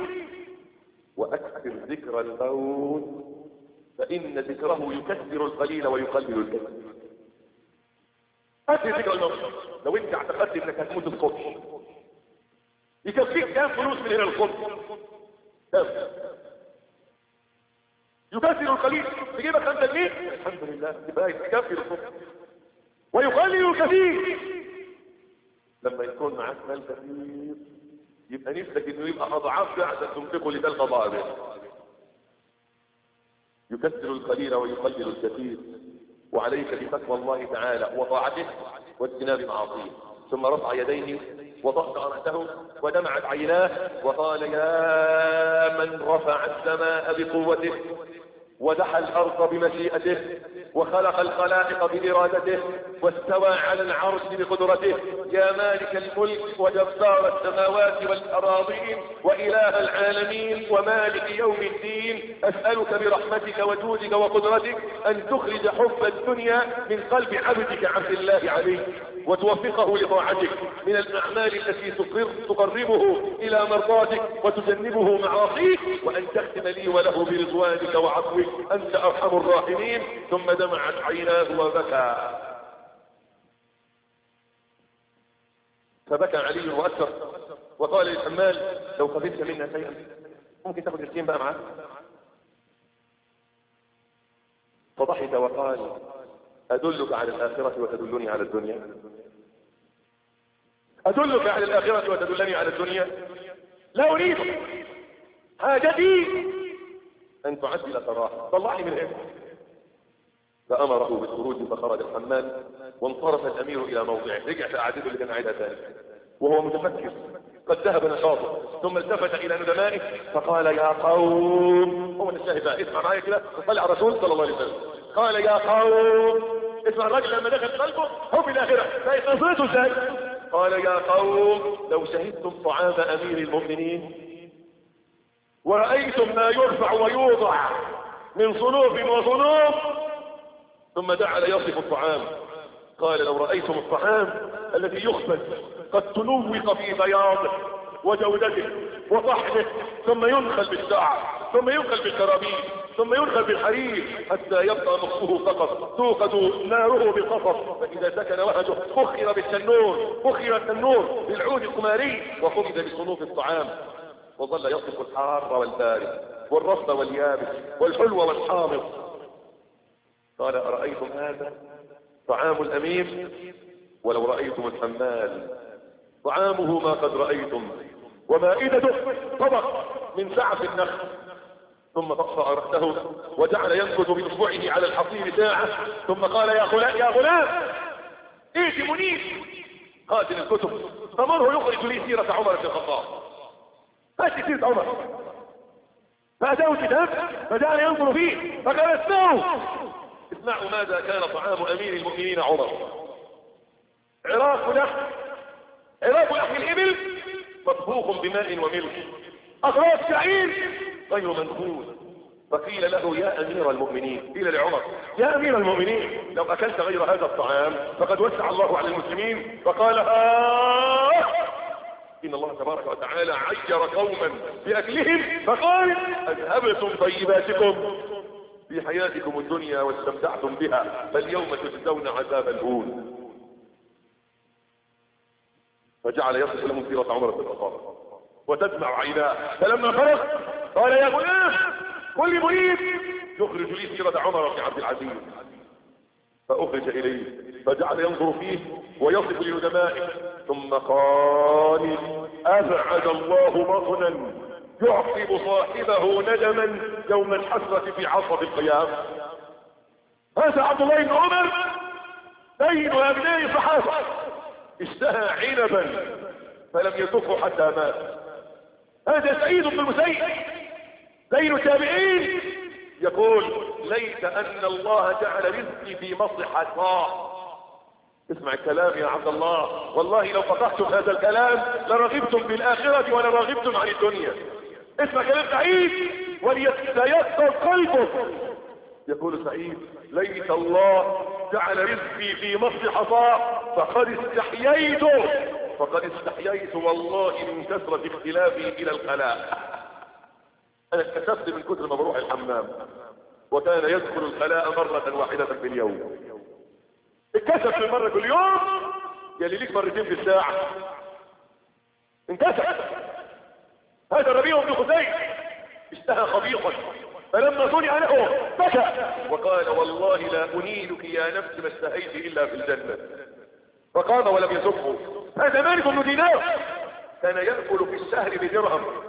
واكثر ذكر الموت فان ذكره يكثر القليل ويقلل الكثير. اكثر ذكر الموت. لو انت اعتقدت انك هتموت الصبح يكفيك كام فلوس من هنا الصبح؟ كام؟ يكثر القليل تجيبك خمسة جنيه الحمد لله تبقى يكفي الصبح ويقلل الكثير. لما يكون معاك مال كثير يبقى نفسك انه يبقى اضعاف عشان تنفقه لتلقى ضائع. يكثر القليل ويقلل الكثير، وعليك بتقوى الله تعالى وطاعته واجتناب معاصيه. ثم رفع يديه وضغط رأسه ودمعت عيناه وقال: يا من رفع السماء بقوته ودحى الأرض بمشيئته وخلق الخلائق بإرادته واستوى على العرش بقدرته، يا مالك الملك وجبار السماوات والأراضين وإله العالمين ومالك يوم الدين، أسألك برحمتك وجودك وقدرتك أن تخرج حب الدنيا من قلب عبدك عبد الله عليك، وتوفقه لطاعتك من الأعمال التي تقربه إلى مرضاتك وتجنبه معاصيك، وأن تختم لي وله برضوانك وعفوك، أنت أرحم الراحمين. ثم دمعت عيناه وبكى، فبكى علي وأكثر وقال للحمال: لو قبلت منا شيئا ممكن تاخذ الكين بقى معاه. فضحك وقال: أدلك على الآخرة وتدلني على الدنيا؟ أدلك على الآخرة وتدلني على الدنيا؟ لا أريد، حاجتي أن تعدل صراحة، طلعني من هنا. فأمره بالخروج فخرج الحمال وانصرف الأمير إلى موضعه، رجع في قعدته اللي كان قاعدها ثاني وهو متفكر قد ذهب نشاطه. ثم التفت إلى ندمائه فقال: يا قوم، هو الشاهد بقى، اسمع معايا كده، صلى على الرسول صلى الله عليه وسلم. قال: يا قوم، اسمع الرجل لما دخل قلبه هو في الآخرة فيتصيته ازاي؟ قال: يا قوم، لو شهدتم طعام أمير المؤمنين ورأيتم ما يرفع ويوضع من صنوف وصنوف، ثم جعل يصف الطعام. قال: لو رأيتم الطعام الذي يخبز قد تنوق في بياضه وجودته وطحنه، ثم ينخل بالشعر، ثم ينخل بالكرابين، ثم ينخل بالحرير، حتى يبقى نصفه فقط توقد ناره بالقصب، فإذا سكن وهجه بخر بالتنور، بخر التنور بالعود القماري وخبز بصنوف الطعام. وظل يصف الحار والبارد والرطب واليابس والحلو والحامض. قال: أرأيتم هذا طعام الأمير؟ ولو رأيتم الحمال طعامه ما قد رأيتم، ومائدته طبق من سعف النخل. ثم طأطأ رأسه وجعل ينكت بإصبعه على الحصير ساعة، ثم قال: يا غلام يا غلام ائت منيب قاتل الكتب فمره يخرج لي سيرة عمر بن الخطاب. هات سيرة عمر. فأتاه الكتاب فجعل ينظر فيه فقال: اسمعوا اسمعوا ماذا كان طعام أمير المؤمنين عمر: عراق لحم عراق لحم الإبل مطبوخ بماء وملح، أطراف شعير غير منخول. فقيل له: يا أمير المؤمنين، قيل لعمر: يا أمير المؤمنين، لو أكلت غير هذا الطعام فقد وسع الله على المسلمين. فقال: آه إن الله تبارك وتعالى عير قوما بأكلهم فقال: أذهبتم طيباتكم في حياتكم الدنيا واستمتعتم بها، فاليوم تجزون عذاب الهون. فجعل يصف لهم سيرة عمر بن الخطاب وتدمع عيناه. فلما فرغ قال: يا غلام كل مريد يخرج لي سيرة عمر بن عبد العزيز. فأخرج إليه فجعل ينظر فيه ويصف لندمائه، ثم قال: أبعد الله بطنا يعقب صاحبه ندما يوم الحسرة في عصب القيام. هذا عبد الله بن عمر سيد أبناء الصحابة، اشتهى عنبا فلم يطفه حتى مات. هذا سعيد بن المسيب زين التابعين يقول: ليت أن الله جعل رزقي في مصلحة الله. اسمع الكلام يا عبد الله، والله لو فقهتم هذا الكلام لرغبتم بالآخرة ولرغبتم عن الدنيا. اسمع كلام سعيد وليتيسر قلبك. يقول سعيد: ليت الله جعل رزقي في مصلحة الله فقد استحييت فقد استحييت والله من كثرة اختلافي إلى الخلاء. أنا اتكسفت من كثر ما بروح الحمام، وكان يدخل الخلاء مرة واحدة في اليوم. اتكسف من مرة كل يوم، يلي ليك مرتين في الساعة. انكسف. هذا الربيع بن خزيج اشتهى خبيصا فلما صنع له بكى وقال: والله لا أنيلك يا نفس ما اشتهيت إلا في الجنة. فقام ولم يسبه. هذا مالك بن دينار كان يأكل في الشهر بدرهم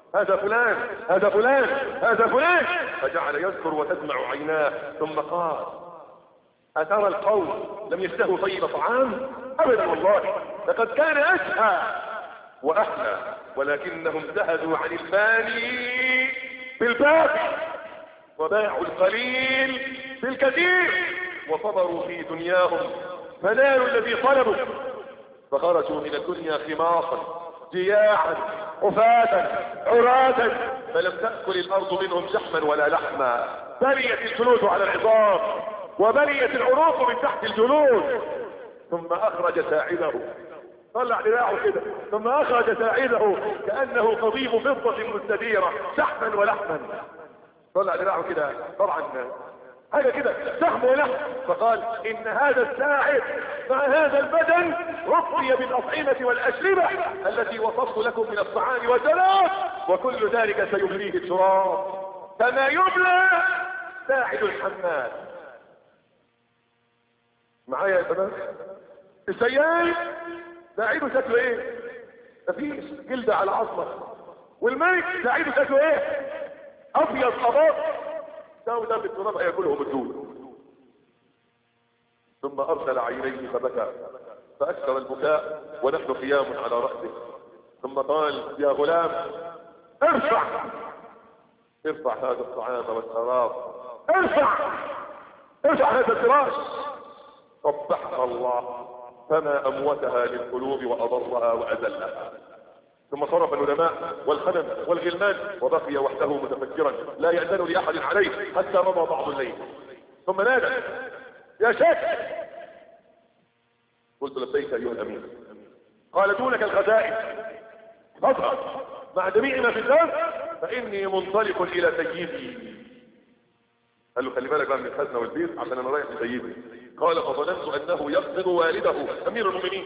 هذا فلان هذا فلان هذا فلان، فجعل يذكر وتدمع عيناه، ثم قال أترى القوم لم يشتهوا طيب طعام؟ أبدا والله، لقد كان أشهى وأحلى، ولكنهم زهدوا عن الفاني بالباقي، وباعوا القليل بالكثير، وصبروا في دنياهم فنالوا الذي طلبوا، فخرجوا من الدنيا خماصا جياعا حفاة عراة، فلم تأكل الأرض منهم شحما ولا لحما، بليت الجلود على العظام وبليت العروق من تحت الجلود. ثم أخرج ساعده، طلع دراعه كده، ثم أخرج ساعده كأنه قضيب فضة مستديرة شحما ولحما، طلع دراعه كده طبعا حاجة كده شحم ولحم، فقال إن هذا الساعد مع هذا البدن رقي بالأطعمة والأشربة التي وصفت لكم من الطعام والشراب، وكل ذلك سيبليه التراب كما يبلى ساعد الحماد. معايا يا شباب؟ السيال ساعده شكله ايه؟ مفيش جلد على عظمه. والملك ساعده شكله ايه؟ ابيض قباط، ده وده بالتراب هياكلهم الدود. ثم ارسل عينيه فبكى فاكثر البكاء ونحن قيام على راسه، ثم قال يا غلام ارفع ارفع هذا الطعام والشراب، ارفع ارفع هذا الفراش. صبحها الله فما اموتها للقلوب واضرها واذلها. ثم صرف العلماء والخدم والغلمان وبقي وحده متفكرا لا يأذن لأحد عليه حتى مضى بعض الليل. ثم نادى يا شيخ، قلت لبيك ايها الامير. قال دونك الخزائن اظهر مع جميع ما في الدار فاني منطلق الى سيدي. قال له خلي بالك بقى من الخزنه والبيت عشان انا رايح لسيدي. قال فظننت انه يقصد والده امير المؤمنين.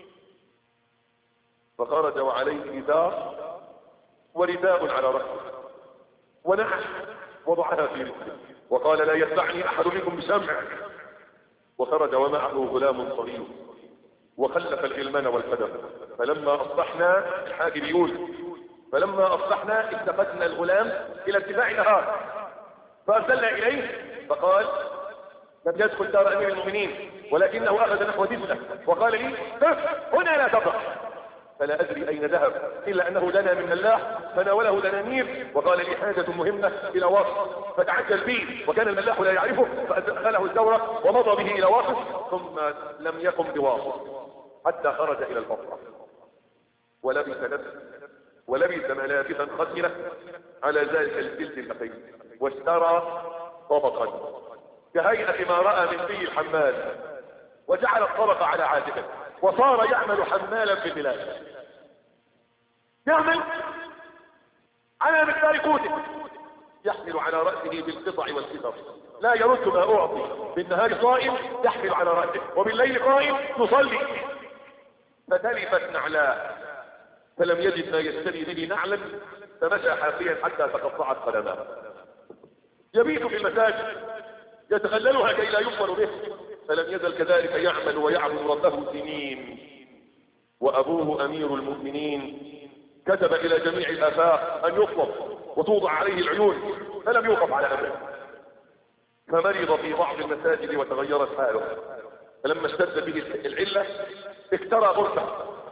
فخرج وعليه إزار ورداء على رأسه ونعش وضعها في رجله وقال لا يتبعني احد منكم بسمع. وخرج ومعه غلام صغير وخلف الغلمان والخدم. فلما اصبحنا الحاجب يقول فلما اصبحنا التفتنا الغلام الى اتباع نهار فارسلنا اليه فقال لم يدخل دار امير المؤمنين ولكنه اخذ نحو دجله وقال لي هنا لا تبقى. فلا ادري اين ذهب الا انه دنا من الملاح فناوله دنانير وقال لي حاجه مهمه الى واقف فتعجل به وكان الملاح لا يعرفه فادخله الدوره ومضى به الى واقف ثم لم يقم بواقف حتى خرج الى البصره ولبس نفس ولبس ملابسا خشنه على ذلك الجلد الاخير واشترى طبقا كهيئه ما راى من في الحمال وجعل الطبق على عاتقه وصار يعمل حمالا في البلاد يعمل على مقدار قوته يحمل على رأسه بالقطع والكتر لا يرد ما أعطي بالنهار قائم يحمل على رأسه وبالليل قائم يصلي. فتلفت نعلاه فلم يجد ما يشتري به نعلا فمشى حافيا حتى تقطعت قدماه. يبيت في المساجد يتخللها كي لا يقبل به فلم يزل كذلك يعمل ويعبد ربه سنين. وأبوه أمير المؤمنين كتب إلى جميع الآفاق أن يطلب وتوضع عليه العيون فلم يوقف على أمره. فمرض في بعض المساجد وتغيرت حاله فلما اشتد به العلة اكترى غرفة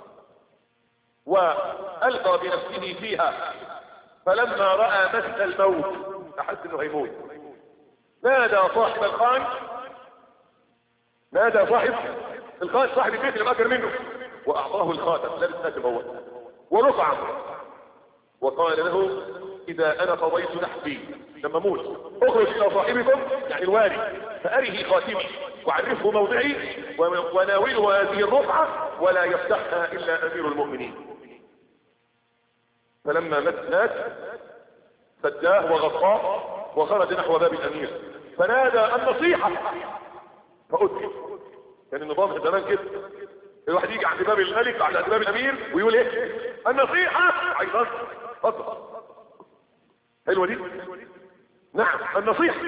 وألقى بنفسه فيها فلما رأى مس الموت أحس أنه هيموت نادى صاحب الخان نادى صاحب الخان صاحب البيت اللي مأكل منه وأعطاه الخاتم لابس خاتم هو ورفعه وقال له إذا أنا قضيت نحبي لما موت اخرج إلى صاحبكم يعني الوالي فأره خاتمي وعرفه موضعي وناوله هذه الرفعة ولا يفتحها إلا أمير المؤمنين. فلما مات مات سداه وغطاه وخرج نحو باب الأمير فنادى النصيحة فأدرك. كان النظام زمان كده الواحد يجي عند باب الملك عند باب الامير ويقول ايه النصيحة عايزان اتفضل حلوة دي نعم النصيحة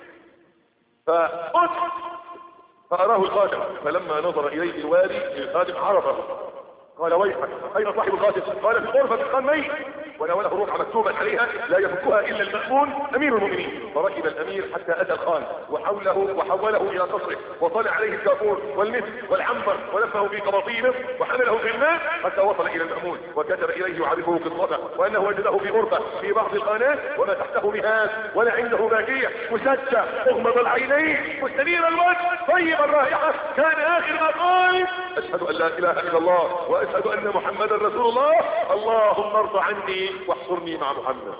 فأدرك فأراه الخاتم فلما نظر إليه الوالي الخاتم عرفه قال ويحك أين صاحب الخاتم؟ قال في الغرفة الخان ميت وناوله رقعة مكتوبا عليها لا يفكها الا المأمون امير المؤمنين. فركب الامير حتى اتى الخان وحوله وحوله الى قصره وطلع عليه الكافور والمسك والعنبر ولفه في قباطينه وحمله في الماء حتى وصل الى المأمون وكتب اليه يعرفه قصته وانه وجده في غرفة في بعض القناه وما تحته مهاد ولا عنده باكية مسجى مغمض العينين مستنير الوجه طيب الرائحة. كان اخر ما قال اشهد ان لا اله الا الله واشهد ان محمدا رسول الله اللهم ارض عني واحصرني مع محمد.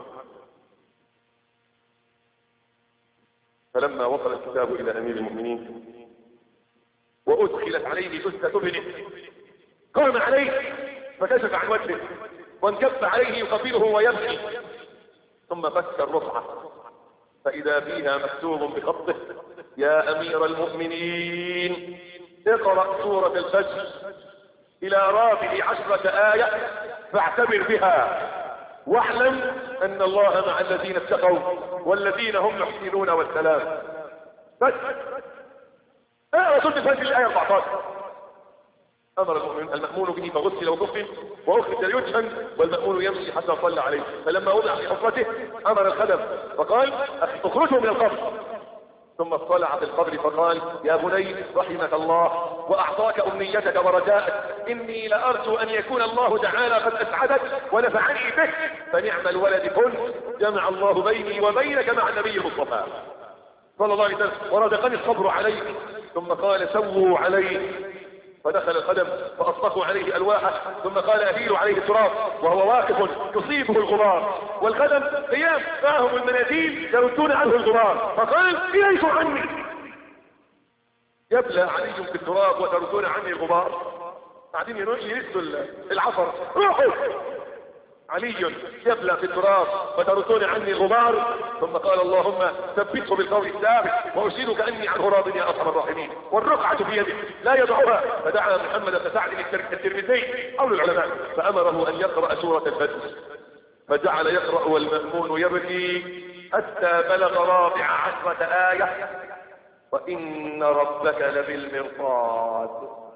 فلما وصل الكتاب الى امير المؤمنين وادخلت عليه جثة ابنه قام عليه فكشف عن وجهه وانكف عليه يقبله ويبكي ثم فك الرقعة فاذا فيها مكتوب بخطه يا امير المؤمنين اقرأ سورة الفجر الى رابع عشرة آية فاعتبر بها واعلم ان الله مع الذين اتقوا والذين هم محسنون والسلام. بس اقرأ سورة الفجر الآية أربعة عشر. امر المؤمن المأمون به فغسل وكفن واخرج يدفن والمأمون يمشي حتى صلى عليه. فلما وضع في حفرته امر الخدم فقال اخرجه من القبر ثم اطلع في القبر فقال يا بني رحمك الله واعطاك امنيتك ورجاءك اني لارجو ان يكون الله تعالى قد اسعدك ونفعني بك فنعم الولد كنت جمع الله بيني وبينك مع النبي المصطفى صلى الله عليه وسلم ورزقني الصبر عليك. ثم قال سووا عليه فدخل القدم فاطلقوا عليه الواحه ثم قال اهيلوا عليه التراب وهو واقف يصيبه الغبار والقدم قيام معهم المناديل يردون عنه الغبار فقال اليكم عني يبلى علي في التراب وتردون عني الغبار بعدين ينسوا العفر روحوا علي يبلى في التراب وتردون عني الغبار. ثم قال اللهم ثبته بالقول الثابت واشهدك اني عنه راض يا ارحم الراحمين والرقعة في يده لا يضعها. فدعا محمد بن سعد الترمذي قول العلماء فامره ان يقرأ سورة الفجر فجعل يقرأ والمأمون يبكي حتى بلغ رابع عشرة آية وان ربك لبالمرصاد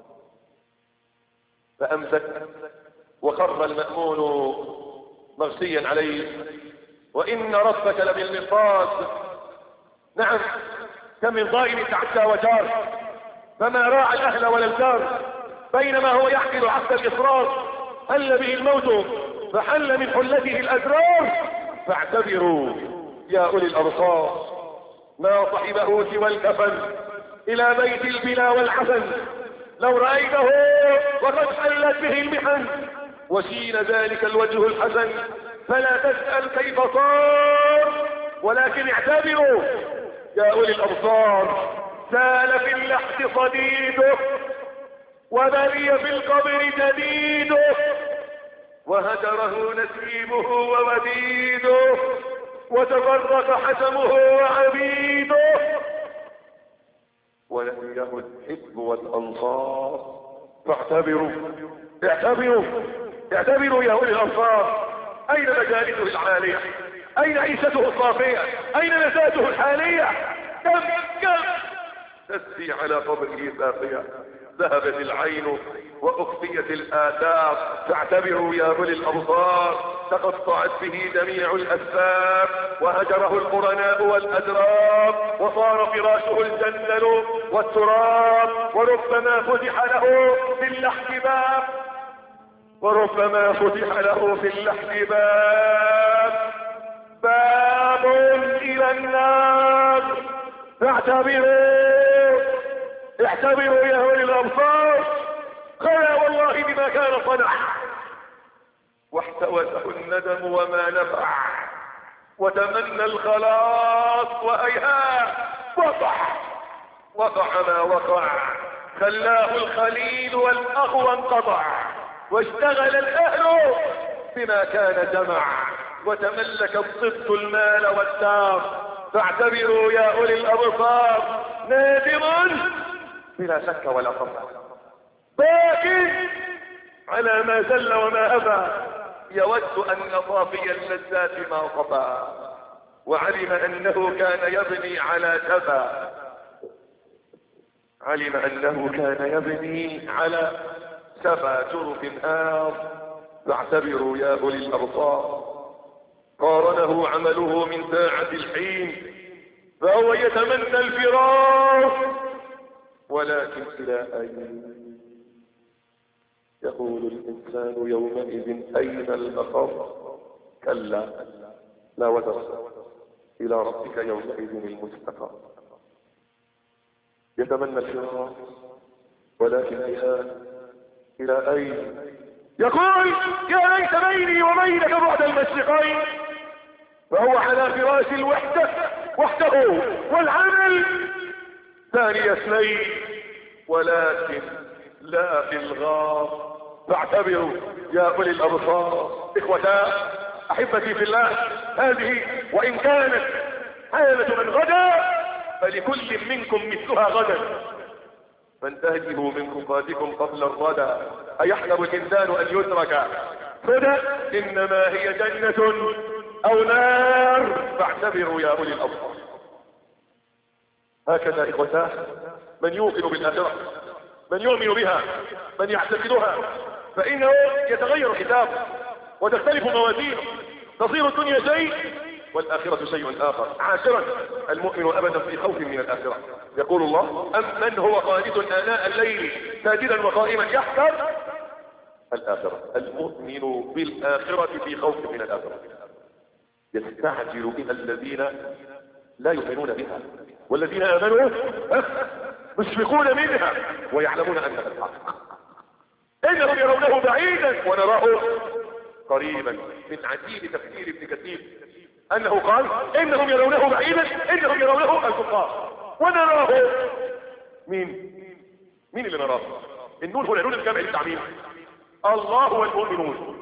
فامسك وخر المأمون مغشيا عليه وان ربك لبالمرصاد. نعم كم من ضائم تعدى وجار فما راعى الاهل ولا الجار بينما هو يحمل عهد الاصرار حل به الموت فحل من حلته الازرار. فاعتبروا يا اولي الابصار ما صحبه سوى الكفن الى بيت البلا والحسن لو رايته وقد حلت به المحن وشين ذلك الوجه الحسن فلا تسأل كيف صار ولكن اعتبروا يا اولي الابصار سال في اللحد صديده وبري في القبر جديده وهجره نسيبه ووديده وتفرق حسمه وعبيده ولم يهد الحب والانصار. فاعتبروا اعتبروا اعتبروا يا اولي الابصار اين مجالسه العالية اين عيشته الصافية اين لذاته الحالية كم كم تسري على قبره ساقية ذهبت العين واخفيت الاثار. فاعتبروا يا اولي الابصار تقطعت به جميع الاسباب وهجره القرناء والادراب وصار فراشه الجندل والتراب وربما فتح له في اللحد باب وربما فتح له في اللحد باب باب الى النار. فاعتبروا اعتبروا يا اولي الابصار خلا والله بما كان صنع واحتوته الندم وما نفع وتمنى الخلاص وهيهات وقع وقع ما وقع خلاه الخليل والاخوة انقطع واشتغل الاهل بما كان جمع وتملك الصدق المال والدار. فاعتبروا يا اولي الابصار نادم بلا شك ولا طمع باكٍ على ما زل وما ابى يود ان صافي اللذات ما صفى وعلم انه كان يبني على شفا علم انه كان يبني على شفا جرف هار. فاعتبروا يا اولي الابصار قارنه عمله من ساعة الحين فهو يتمنى الفراق، ولكن إلى أين؟ يقول الإنسان يومئذ أين المفر؟ كلا لا وزر، إلى ربك يومئذ المستقر. يتمنى الفراق ولكن إلى إلى أين؟ يقول يا ليت بيني وبينك بعد المشرقين، فهو على فراش الوحدة وحده والعمل ثاني اثنين، ولكن لا في الغار. فاعتبروا يا أولي الأبصار إخوتا أحبتي في الله، هذه وإن كانت حالة من غدا فلكل منكم مثلها غدا، فانتهجوا من رقاتكم قبل الردى. أيحسب الإنسان أن يترك سدى؟ إنما هي جنة أو نار، فاعتبروا يا أولي الأبصار. هكذا إخوتاه من يوقن بالآخرة، من يؤمن بها، من يعتقدها، فإنه يتغير حسابه وتختلف موازينه، تصير الدنيا شيء والآخرة شيء آخر. عاشرا المؤمن أبدا في خوف من الآخرة. يقول الله أم من هو قانت آناء الليل ساجدا وقائما يحذر الآخرة. المؤمن بالآخرة في خوف من الآخرة، يستعجل بها الذين لا يؤمنون بها، والذين آمنوا مشفقون منها ويعلمون أنها الحق. إنهم يرونه بعيدا ونراه قريبا. من عجيب تفسير ابن كثير أنه قال إنهم يرونه بعيدا، إنهم يرونه الكفار ونراه. مين مين اللي نراه؟ النور هو النور الجمع للتعميم. الله والمؤمنون،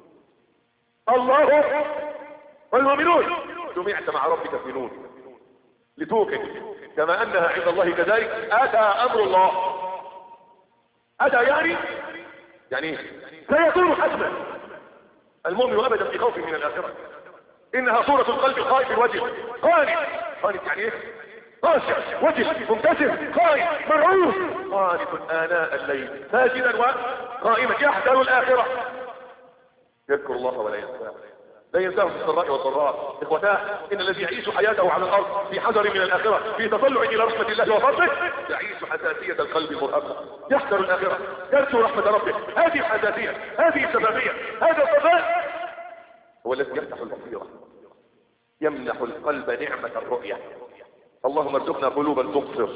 الله والمؤمنون جمعت مع ربك في نور لتوقن كما أنها عند الله كذلك. أتى أمر الله، أتى يعني يعني سيكون حتما. المؤمن أبدا في خوف من الآخرة. إنها صورة القلب الخائف الوجه قانت. قانت يعني إيه؟ خاشع وجه منكسر خائف مرعوب. قانت آناء الليل ساجدا وقائما يحذر الآخرة، يذكر الله ولا ينساه، لا ينساه في السراء والضراء. إخوتاه إن الذي يعيش حياته على الأرض في حذر من الآخرة، في تطلع إلى رحمة الله وفضله، يعيش حساسية القلب المرهقة، يحذر الآخرة، يرجو رحمة ربه. هذه الحساسية، هذه الشفافية، هذا الصفاء هو الذي يفتح البصيرة، يمنح القلب نعمة الرؤية. اللهم ارزقنا قلوبا تبصر.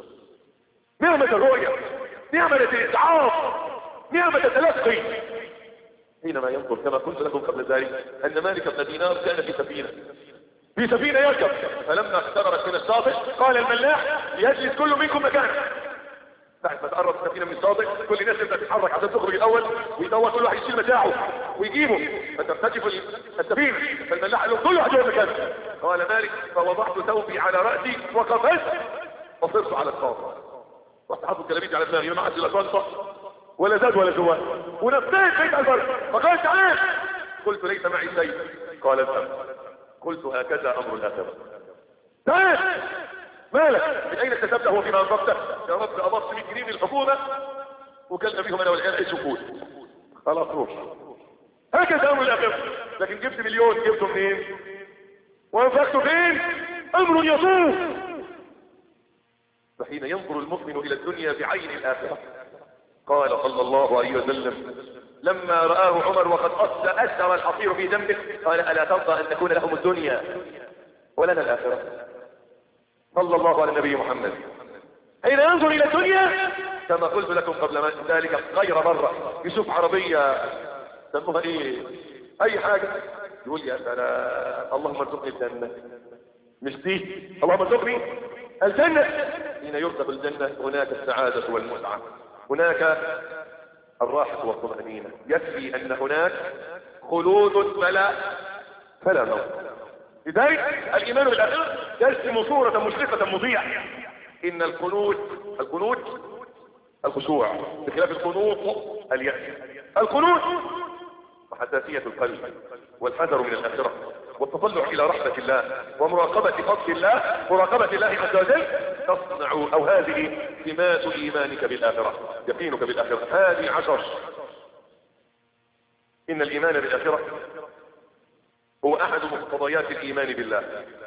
نعمة الرؤية، نعمة الإسعاف، نعمة التلقي. حينما ينظر كما قلت لكم قبل ذلك أن مالك بن دينار كان في سفينة في سفينة يركب، فلما اقتربت من الشاطئ قال الملاح ليجلس كل منكم مكانه. بعد ما تقرب السفينة من الشاطئ كل الناس تبدأ تتحرك عشان تخرج الأول ويدور كل واحد يشيل متاعه ويجيبه فترتجف السفينة. فالملاح قال له كل واحد يقعد مكانه. قال مالك فوضعت ثوبي على رأسي وقفزت وصرت على الشاطئ، رحت حاطط كلاميتي على دماغي ما عادش لا شنطة ولا زاد ولا زوال، ونفسيت بيت البر. فقال تعال، قلت ليس معي شيء. قال اذهب. قلت هكذا امر الاخره. تعال مالك؟ من اين اكتسبته وفيما انفقته؟ يا رب قبضت مية جنيه من الحكومه وكلنا بيهم انا والعيال عيش وفول. خلاص روح. هكذا امر الاخره. لكن جبت مليون جبته منين؟ وانفقته فين؟ امر يطوف. فحين ينظر المؤمن الى الدنيا بعين الاخره قال صلى الله عليه وسلم لما رآه عمر وقد أثر الحصير في جنبه قال ألا ترضى أن تكون لهم الدنيا ولنا الآخرة؟ صلى الله على النبي محمد. حين ينظر إلى الدنيا كما قلت لكم قبل ذلك غير مرة يشوف عربية سموها إيه أي حاجة يقول يا سلام اللهم ارزقني الجنة، مش دي اللهم ارزقني الجنة. حين يرزق الجنة هناك السعادة والمتعة، هناك الراحة والطمأنينة. يكفي أن هناك خلود فلا فلا موت. لذلك الإيمان بالآخرة يرسم صورة مشرقة مضيئة. إن القنوت القنوت الخشوع بخلاف القنوط اليأس. القنوت وحساسية القلب والحذر من الآخرة والتطلع إلى رحمة الله ومراقبة فضل الله، مراقبة الله عز وجل تصنع أو هذه سمات إيمانك بالآخرة، يقينك بالآخرة. هذه عشر. إن الإيمان بالآخرة هو احد مقتضيات الايمان بالله.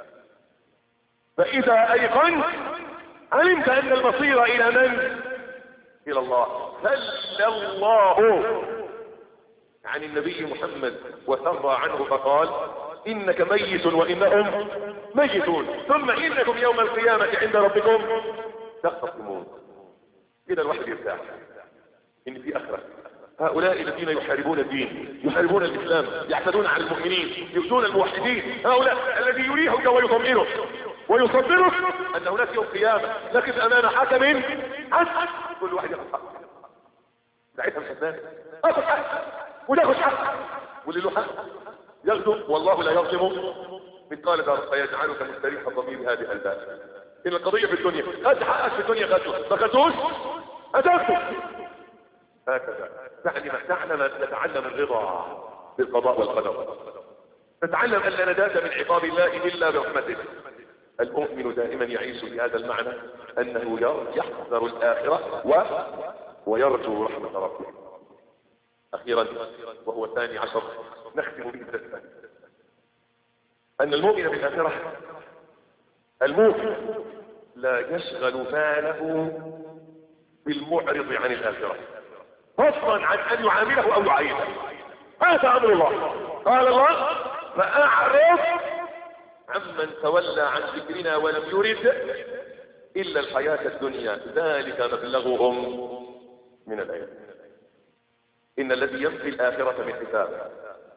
فاذا ايقنت علمت ان المصير الى من؟ الى الله. سل الله عن النبي محمد وثرى عنه فقال انك ميت وانهم ميتون ثم انكم يوم القيامة عند ربكم تختصمون. كده الواحد يرتاح ان في اخرة. هؤلاء الذين يحاربون الدين، يحاربون الاسلام، يعتدون على المؤمنين، يؤذون الموحدين، هؤلاء الذي يريحك ويطمئنك ويصبرك ان هناك يوم قيامة نقف امام حكم عدل كل واحد ياخذ حقه. ساعتها مش هتنام اخذ حق وتاخذ حق واللي له حق ياخذه. والله لا يظلم مثقال ذره فيجعلك مستريح ضمير هذه الباب. ان القضيه في الدنيا خد حقك في الدنيا خدته ما خدتوش هتاخده. هكذا تعلم تعلم نتعلم الرضا بالقضاء والقدر، نتعلم ان لا نجاة من عقاب الله الا برحمته. المؤمن دائما يعيش بهذا المعنى انه يحذر الاخره و... ويرجو رحمه ربه. اخيرا وهو الثاني عشر نختم به الدرس ان المؤمن بالاخره المؤمن لا يشغل باله بالمعرض عن الاخره فضلا عن ان يعامله او يعاينه. هذا امر الله. قال الله فاعرض عمن تولى عن ذكرنا ولم يرد الا الحياة الدنيا ذلك مبلغهم من العلم. ان الذي ينفي الاخرة من حسابه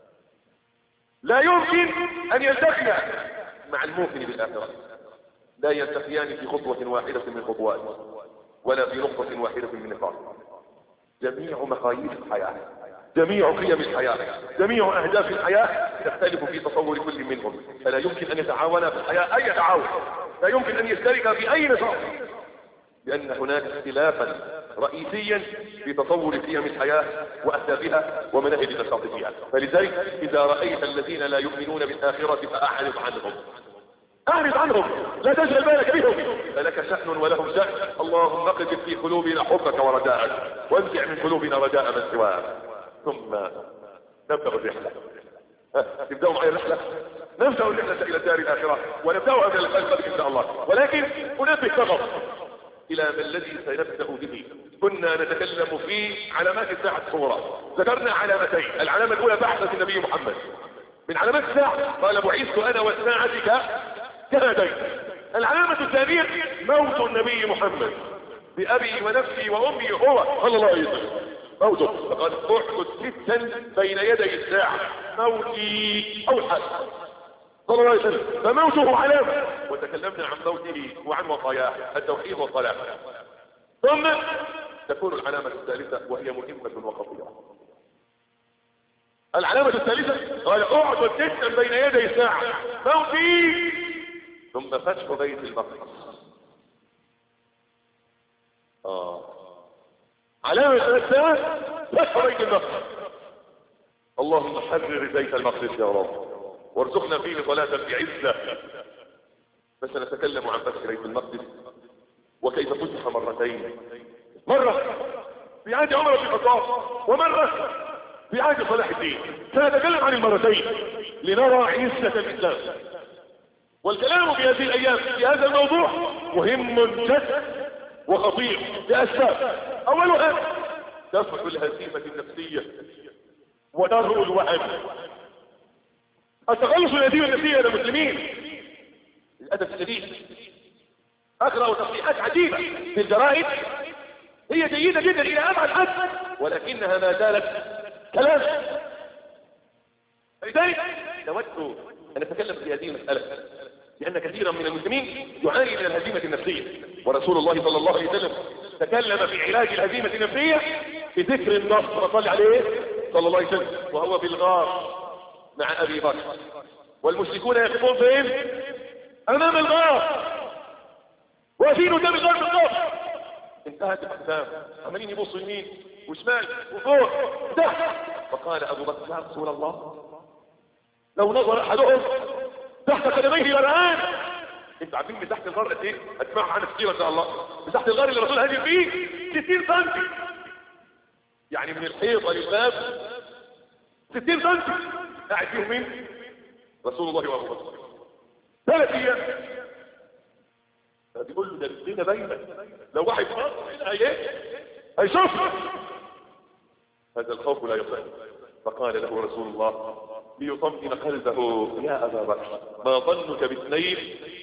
لا يمكن ان يلتقي مع المؤمن بالاخرة. لا يلتقيان في خطوة واحدة من خطوات ولا في نقطة واحدة من نقاط. جميع مقاييس الحياة، جميع قيم الحياة، جميع اهداف الحياة تختلف في تصور كل منهم. فلا يمكن ان يتعاونا في الحياة اي تعاون، لا يمكن ان يشترك في اي نشاط، لان هناك اختلافا رئيسيا في تصور قيم الحياة واهدافها ومناهج النشاط فيها. فلذلك اذا رأيت الذين لا يؤمنون بالاخرة فاعرض عنهم، اعرض عنهم لا تشغل بالك بهم، فلك شأن ولهم شأن. اللهم اقذف في قلوبنا حبك ورجاءك وانزع من قلوبنا رجاء من سواك. ثم نبدأ الرحلة. تبدأوا معي الرحلة، نبدأ الرحلة الى دار الاخرة ونبدأها من القلب ان شاء الله. ولكن انبه فقط الى ما الذي سنبدأ به. كنا نتكلم في علامات الساعة الصغرى، ذكرنا علامتين. العلامة الاولى بعثة النبي محمد. من علامات الساعة قال بعثت انا والساعة كهاتين. العلامة الثانية موت النبي محمد بأبي ونفسي وأمي هو صلى الله عليه وسلم موته. فقد أحدث جدا بين يدي الساعة موتي أول حاجة صلى الله عليه وسلم. فموته علامة وتكلمنا عن موته وعن وصاياه التوحيد والصلاة. ثم تكون العلامة الثالثة وهي مهمة وخطيرة. العلامة الثالثة قال أحدث جدا بين يدي الساعة موتي ثم فتح بيت المقدس. اه علامة الثالث فتح بيت المقدس. اللهم حرر بيت المقدس يا رب وارزقنا فيه صلاة بعزة. فسنتكلم عن فتح بيت المقدس وكيف فتح مرتين، مرة في عهد عمر بن الخطاب ومرة في عهد صلاح الدين. سنتكلم عن المرتين لنرى عزة الإسلام. والكلام في هذه الايام في هذا الموضوع مهم جدا وخطير لاسباب. اولها دفع الهزيمة النفسية ودرء الوهم. التخلص من الهزيمة النفسية للمسلمين للاسف الشديد اقرأ تصريحات عجيبة في الجرائد هي جيدة جدا الى ابعد حد ولكنها ما زالت كلام. لذلك نود ان نتكلم في هذه المسألة لأن كثيرا من المسلمين يعاني من الهزيمة النفسية. ورسول الله صلى الله عليه وسلم تكلم في علاج الهزيمة النفسية بذكر النصر صلى عليه صلى الله عليه وسلم وهو بالغار مع أبي بكر والمشركون يقفون فين؟ أمام الغار واقفين قدام الغار بالضبط. انتهت الأقدام عمالين يبصوا يمين وشمال وفوق وتحت. فقال أبو بكر يا رسول الله لو نظر أحدهم تحت قدميه لرآن. انتوا عارفين من تحت الغار قد ايه؟ هتسمعوا عنها كتير ان شاء الله. من تحت الغار اللي الرسول هاجم فيه ستين سنتي، يعني من الحيطه للباب ستين سنتي قاعد فيهم مين؟ رسول الله وابو بكر ثلاث ايام. بيقول له ده الدنيا باينه، لو واحد مصر ايه هيشوفنا. هذا الخوف لا يصح. فقال له رسول الله ليطمئن قلبه يا ابا بكر ما ظنك باثنين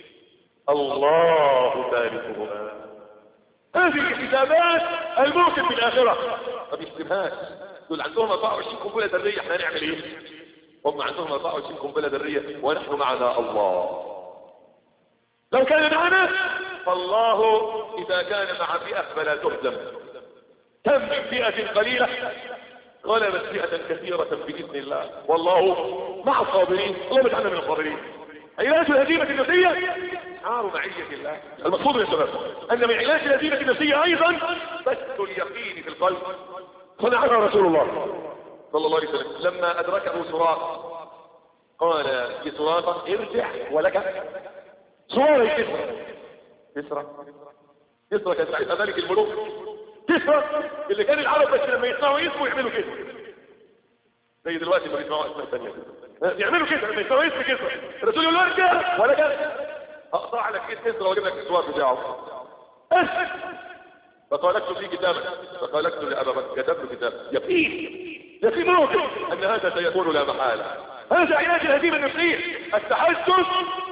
الله ثالثهما. هذه حسابات الموقف في الاخره ما بيحسبهاش. دول عندهم أربعة وعشرين قنبله ذريه، احنا هنعمل ايه؟ هم عندهم أربعة وعشرين قنبله ذريه ونحن معنا الله. لو كان معنا فالله اذا كان مع فئه فلا تهزم. كم من فئه قليله غلبت فئه كثيره باذن الله، والله مع الصابرين. اللهم اجعلنا من الصابرين. علاج الهزيمه النفسيه شعار معيه الله. المقصود يا شباب ان من علاج الهزيمه النفسيه ايضا بث اليقين في القلب. صنعها رسول الله صلى الله عليه وسلم لما ادركه سراق قال لسراقه ارجع ولك سواري كسرى. كسرى كسرى كان ساعتها ملك الملوك. كسرى اللي كان العرب بس لما يسمعوا اسمه يعملوا كده زي دلوقتي ما بيسمعوا اسماء ثانيه يعملوا كده لما يسمعوا اسم كسرى. الرسول يقول له ارجع ولك اقطع لك ايد كسرى واجيب لك السوار بتاعه. فقالت في كتابك فقالت لأبا بكر كتبت كتاب يقين يقين موقف ان هذا سيكون لا محالة. هذا علاج الهزيمة النفسية التحسس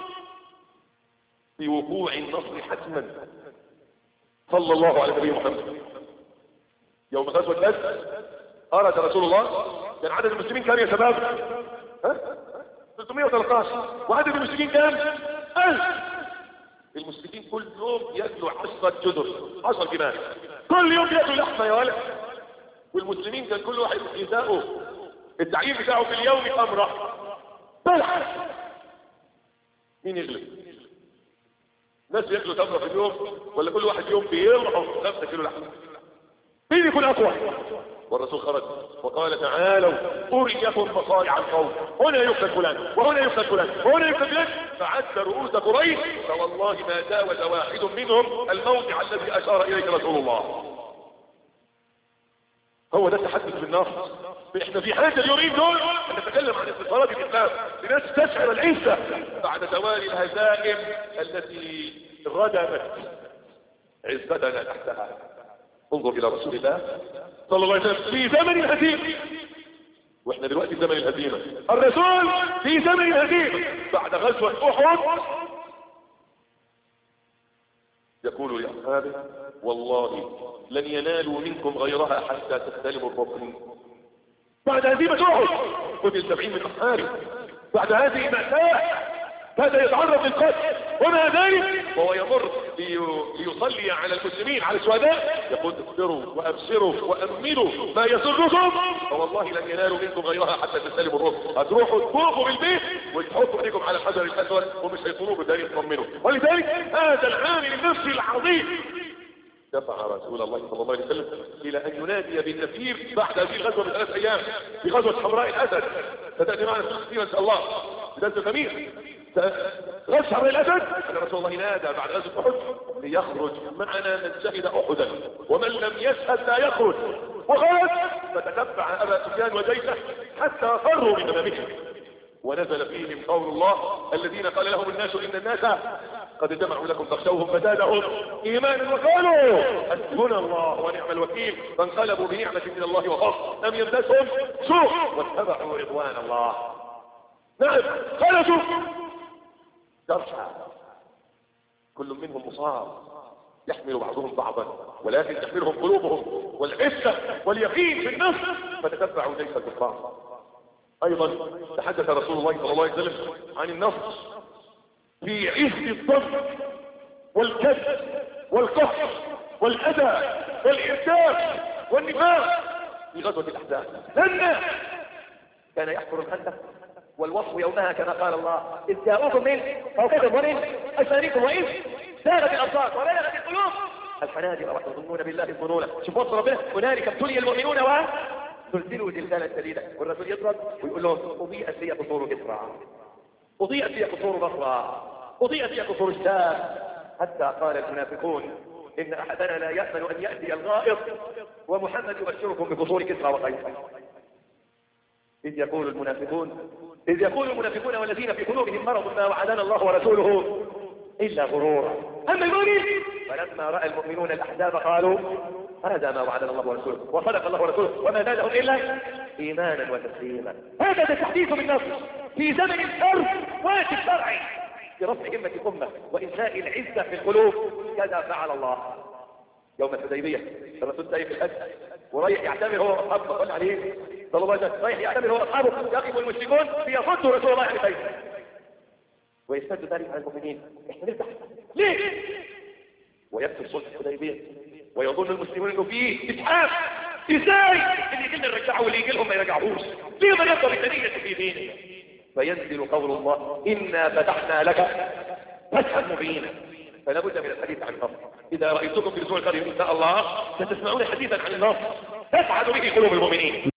في وقوع النصر حتما. صلى الله على نبينا محمد يوم غزوة بدر أراد رسول الله كان عدد المسلمين كام يا شباب؟ ها؟ ثلاثمائة وثلاثة عشر وعدد المسلمين كام؟ ألف. المسلمين كل يوم ياكلوا عشرة جزر عشر جمال كل يوم ياكلوا لحمة يا ولد. والمسلمين كان كل واحد غذاؤه التعيين بتاعه في اليوم تمرة بلح. مين يغلب؟ ناس ياكلوا تمرة في اليوم ولا كل واحد يوم بيرعوا خمسة كيلو لحمة؟ مين يكون اقوى؟ والرسول خرج وقال تعالوا أريكم مصارع القوم هنا يقتل فلان وهنا يقتل فلان وهنا يقتل فلان. فعد رؤوس قريش فوالله ما جاوز واحد منهم الموضع الذي أشار إليه رسول الله. هو ده التحدث بالنصر. احنا في حاجة اليومين دول نتكلم عن استقرار الإسلام لناس تشعر العزة بعد زوال الهزائم التي ردمت عزتنا تحتها. انظر الى رسول الله صلى الله عليه وسلم في زمن الهزيمة واحنا دلوقتي في زمن الهزيمة. الرسول في زمن الهزيمة بعد غزوة احد يقول لاصحابه والله لن ينالوا منكم غيرها حتى تستلموا الركن. بعد هزيمة احد قتل سبعين من اصحابه. بعد هذه المأساة هذا يتعرض للقتل ومع ذلك وهو يمر ليصلي على المسلمين على الشهداء يقول اصبروا وابشروا وامنوا ما يسركم فوالله لن ينالوا منكم غيرها حتى تستلموا الركن. هتروحوا تطوفوا بالبيت وتحطوا ايديكم على الحجر الاسود ومش هيطلبوا بالدليل يطمنوا. ولذلك هذا العامل النفسي العظيم دفع رسول الله صلى الله عليه وسلم الى ان ينادي بالتكبير بعد هذه الغزوه بثلاث ايام في غزوه حمراء الاسد. ستاتي معنا سوره كثيره ان شاء الله بدايه الخميس. غزوه حمراء الاسد ان رسول الله نادى بعد غزوه احد ليخرج معنا من شهد احدا ومن لم يشهد لا يخرج. وخرج فتتبع ابا سفيان وجيشه حتى فروا من امامهم ونزل فيهم قول الله الذين قال لهم الناس ان الناس قد جمعوا لكم فاخشوهم فزادهم ايمانا وقالوا حسبنا الله ونعم الوكيل فانقلبوا بنعمه من الله وفضل لم يمسسهم سوء واتبعوا رضوان الله. نعم خرجوا جرحى كل منهم مصاب يحمل بعضهم بعضا ولكن تحملهم قلوبهم والعزه واليقين في النفس فتتبعوا جيش الكفار. ايضا تحدث رسول الله صلى الله عليه وسلم عن النصر في عز الضرب والكذب والقهر والاذى والارتاب والنفاق في غزوه الاحزاب. لما كان يحفر الخندق والوصف يومها كما قال الله اذ جاءوكم من فوقكم ومن اسفلكم واذ زاغت الابصار وبلغت القلوب الحناجر وتظنون بالله الظنون. شوف وصف ربنا هنالك ابتلي المؤمنون و زلزلوا زلزالا شديدا. والرسول يضرب ويقول لهم اضيئت لي قصور كسرى اضيئت لي قصور بصرى اضيئت لي قصور الشام حتى قال المنافقون ان احدنا لا يامن ان ياتي الغائط ومحمد يبشركم بقصور كسرى وقيصر. اذ يقول المنافقون إذ يقول المنافقون والذين في قلوبهم مرض ما وعدنا الله ورسوله إلا غرورا. أما المؤمن فلما رأى المؤمنون الأحزاب قالوا هذا ما وعدنا الله ورسوله وصدق الله ورسوله وما زادهم إلا إيمانا وتسليما. هذا التحديث بالنصر في زمن الحرب واجب شرعي برفع همة الأمة وإنشاء العزة في القلوب. كذا فعل الله يوم الحديبية. الرسول سايق الحج ورايح يعتمر هو واصحابه صلى عليه صلى الله عليه وسلم، رايح يعتمر هو واصحابه، يقف المشركون ليصدوا رسول الله عن البيت ويستد ذلك على المؤمنين. احنا نفتح ليه؟ ويكتب صلح الحديبية ويظن المسلمون انه فيه اسحاق. ازاي اللي يجي لنا نرجعه واللي يجي لهم ما يرجعوش؟ ليه ما يفضل الدنيا في ديننا؟ فينزل قول الله إنا فتحنا لك فتحا مبينا. فلا بد من الحديث عن النصر. إذا رأيتكم في الأسبوع القادم إن شاء الله ستسمعون حديثا عن النصر تسعد به قلوب المؤمنين.